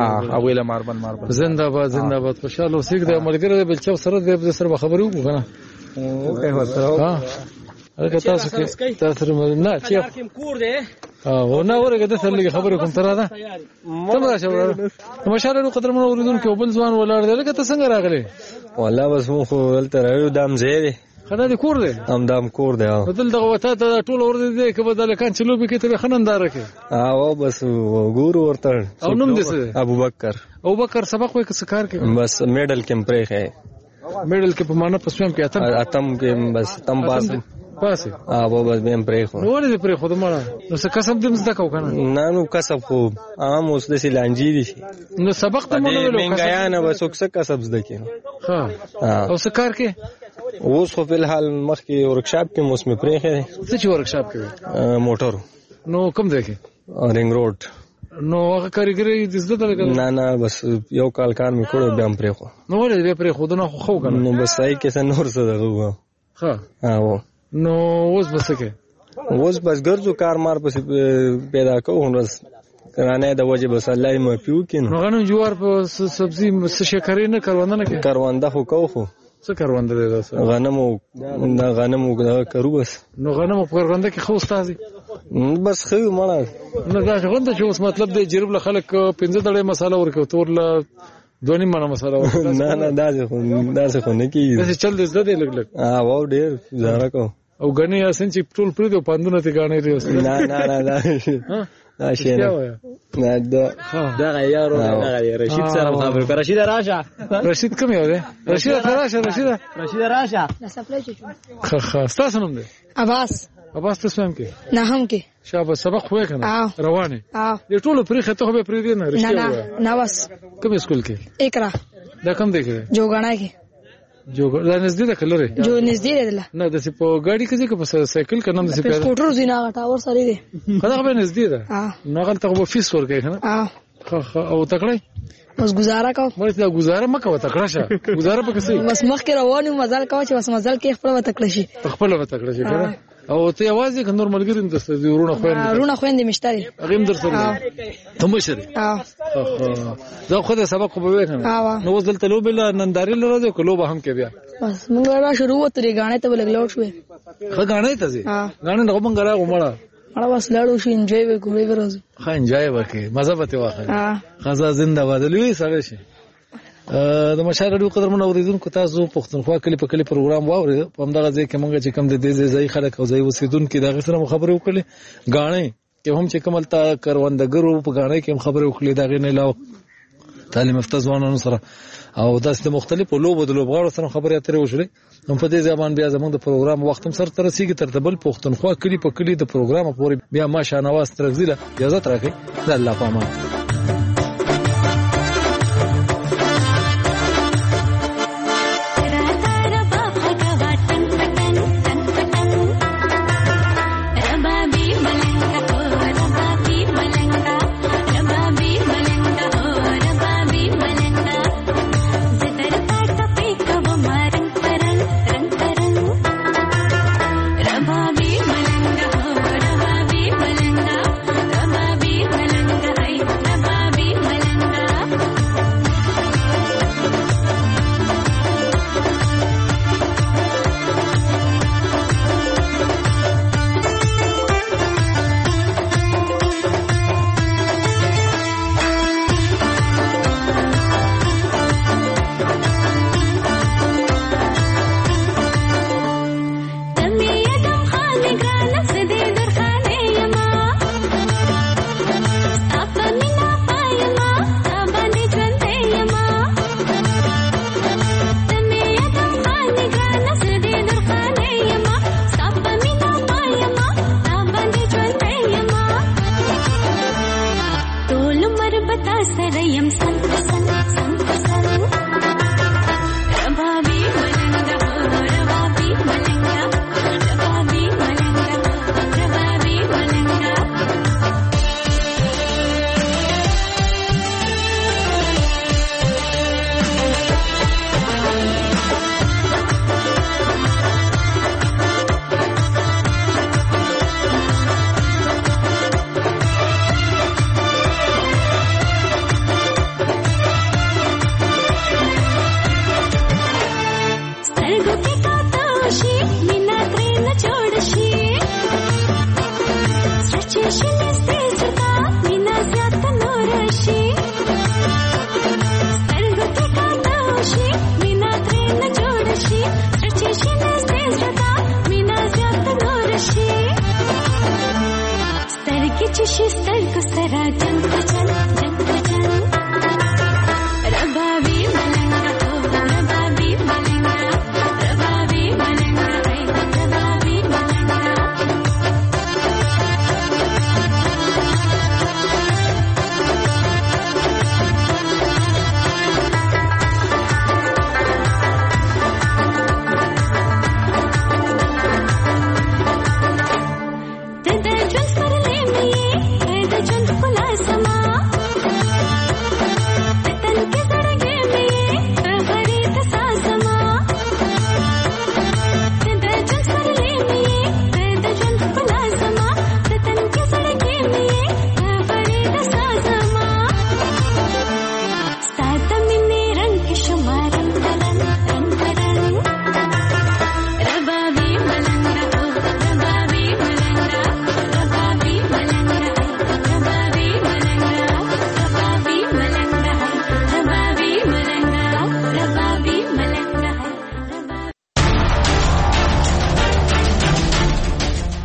ها اویله ماربن ماربن زنده‌باد زنده‌باد خوشاله اوسې د ملګری بل چا سره د سره خبرې وکړو کنه اوکې وسره ها هغه تاسو کې تاسو نه چې کور دی او نه ورګه د سره خبرې کوم تر دا تم راشه ورته مشاله قدر مون اوریدونکو بل ځوان ولاړ دی لکه ته څنګه راغلی والله بس مو خو ولته راو دام زیری خدای دې کور دی هم دام کور دی او بدل دغه وته ته ټول ور دي کې بدل کان چلو به کې ته خنندار کې او بس ګور ورته او نوم دې ابوبکر ابوبکر سبق وې څه کار کې بس میډل کې پرې ہے میډل کې په معنا پسوم کې اتم اتم کې بس تم پاس پاسه او بس بهم پرې خو نو ولې پرې خو دمړه نو څه کسب دې مزدا کو کنه نه نو کسب خو عام اوس د سیلانجی دي نو سبق ته مونږ ولو منګیا نه بس څه کسب زده کې ها او څه کار کې اوس خو په الحال مخ کې ورکشاپ کې موسم پرې خې څه چې ورکشاپ کې موټر نو کوم ځای کې رنګ روډ نو هغه کاریګری د زده درګل نه نه بس یو کال کار مې کړو بیا پرې خو نو ولې دې پرې خو دنه خو خو کنه نو بس هي کې څه نور څه دغه ها ها نو اوس بس کې اوس بس ګرځو کار مار پس پیدا کوو نو کرانه د وجه بس الله یې مفیو کین نو غنم جوار په سبزی څه شکرې نه کروانده نه کې کروانده خو کو خو څه کروانده دی تاسو غنم او غنم او کرو بس نو غنم په کروانده کې خو استاد بس خو مړه نو دا غنده چې اوس مطلب دی جرب له خلک پنځه دړې مساله ورکو تور له دونی مانه مساله ورکو نه نه دا څه خو دا څه خو نه کیږي دا چل دې زده لګ لګ ها واو ډیر زړه کو او غنی اسن چې ټول پرې د پاندونه ته غاڼې لري نه نه نه نه دا شي نه نه دا دا یارو دا رشید سره خبرې کړه رشید راشه رشید کوم یو دی رشید راشه رشید رشید راشه خ خ تاسو نوم دی عباس عباس تاسو هم کې نه هم کې شابه سبق وې کنه روانه اه دې ټول پرې خته به پرې دی نه رشید نه نه بس کوم سکول کې اقرا دا کوم دی کې جوګاڼه کې جو دا نږدې ده کلره جو نږدې ده نه د سپو غاډي کې چې په سایکل کنه د سپو سکوټر زینا ټاور سره دی کله به نږدې ده نو هغه ته په فیس ورکې کنه اه خ او تکړه بس گزاره کو مې دا گزاره مکه تکړه شه گزاره پکې سي بس مخ کې روانو مزل کو چې بس مزل کې خپل تکړه شي خپل تکړه شي کنه او ته یوازې کنور ملګری د ورونه خويند ورونه خويند مشتري هغه در سره ته مشري اه دا خو د سبق په وې کنه نو وزل ته لوبل ننداري لره کو لوب هم کې بیا بس موږ را شروع وتري غاڼه ته ولګلو شو خه غاڼه ته زی غاڼه نو موږ را غمړه اړه بس لاړو شي انجوي وکړو ورځ خه انجوي وکړي مزه به ته واخلې خزا زنده باد لوي سره شي د مشاهده قدر مون اوریدونکو تاسو پښتونخوا کلی په کلی پروګرام واوري په همدغه ځای کې مونږ چې کوم د دې ځای خلک او ځای اوسیدونکو دغه سره خبرې وکړي غاڼې کې هم چې کومل تا کروندګرو په غاڼې کې خبرې وکړي دغه نه لاو تعلیم یافته ځوانانو سره او داسې مختلفو لوبو د لوبغاړو سره خبرې اترې وشولې نو په دې ځبان بیا زموږ د پروګرام وخت هم سره تر رسیدي تر بل پښتونخوا کلی په کلی د پروګرام پورې بیا ماشا نواز ترغزیله اجازه راکړئ د الله په امان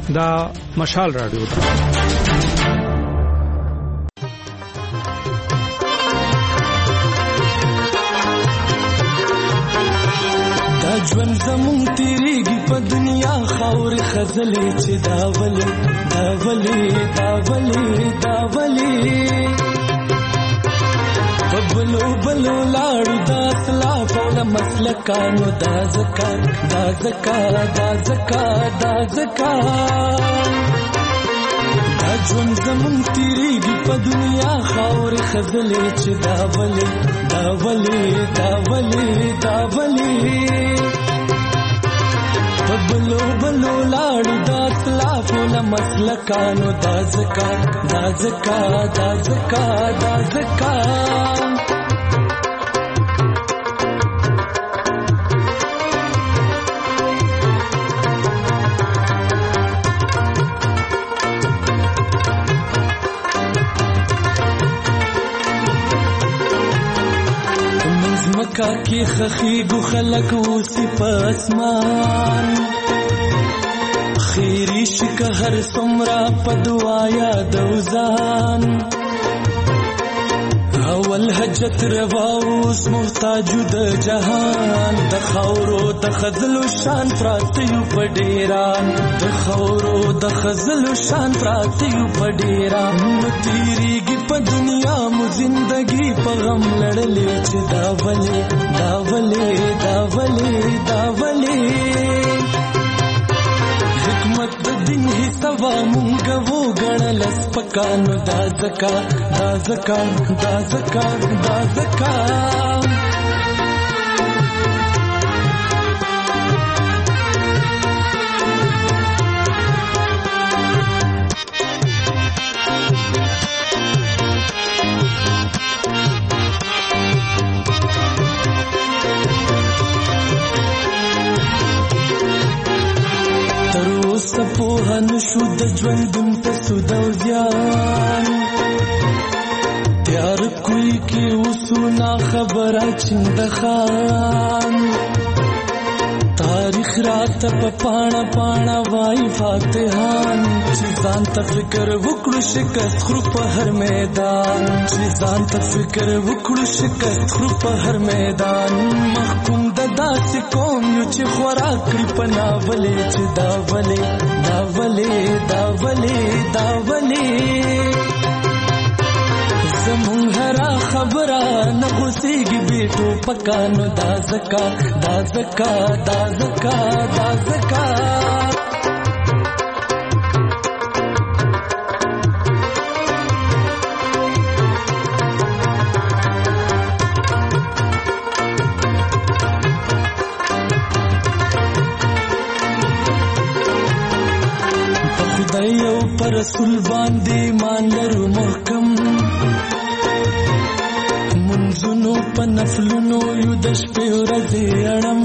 دا مشال رادیو ده. دا ژوند زمون تیریږي په دنیا خاورې خزلې چې دا ولې دا ولې دا ولې دا ولې په بلو بلو لاړو دا اسلاف او د مسلکانو دا زکات دا زکات دا زکات دا زکات دا ژوند زمون تیریږي په دنیا خاورې خزلې چې دا ولې دا ولې دا ولې دا ولې په بلو بلو لاړو دا اسلاف او د مسلکانو دا زکات دا زکات دا زکات دا زکات مکا کی خخیگو خلق اوسی پا اسمان خیری شک هر سمرا پا دعایا دوزان اول حجت رواوس محتاجو د جهان د خورو د خزلو شان پراتیو په ډیران د خورو د خزلو شان پراتیو په ډیران نو تیریږي په دنیا مو زندگی په غم لړلې چې دا ولې دا ولې دا ولې دا ولې حکمت د دین حسابا مونږ وو غړل سپکانو دا زکات دا زکات دا زکات دا زکات سپوها نشو د ژوندون ته سود او زیان تیار کوی کی اوسونا خبره چند خان تاریخ رات په پاڼه پاڼه وای فاتحان چې ځان ته فکر وکړو شکست خرو په هر میدان چې ځان ته فکر وکړو شکست خرو په هر میدان محکوم د داسې قوم یو چې خوراک کړي په ناولې چې دا ولې دا ولې دا ولې دا ولې زمون هرا خبره نه غوسیږي بیٹو پکانو دا زکات دا زکات دا زکات دا زکات په خدای او پر رسول باندې ایمان لرو محکم منځونو په نفلونو یو د شپې ورځې اړم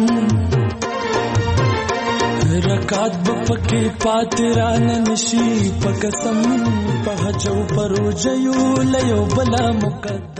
رکات به پکې پاتې رانه نشي په قسم په حج او په روژه یو له یو بله مقدس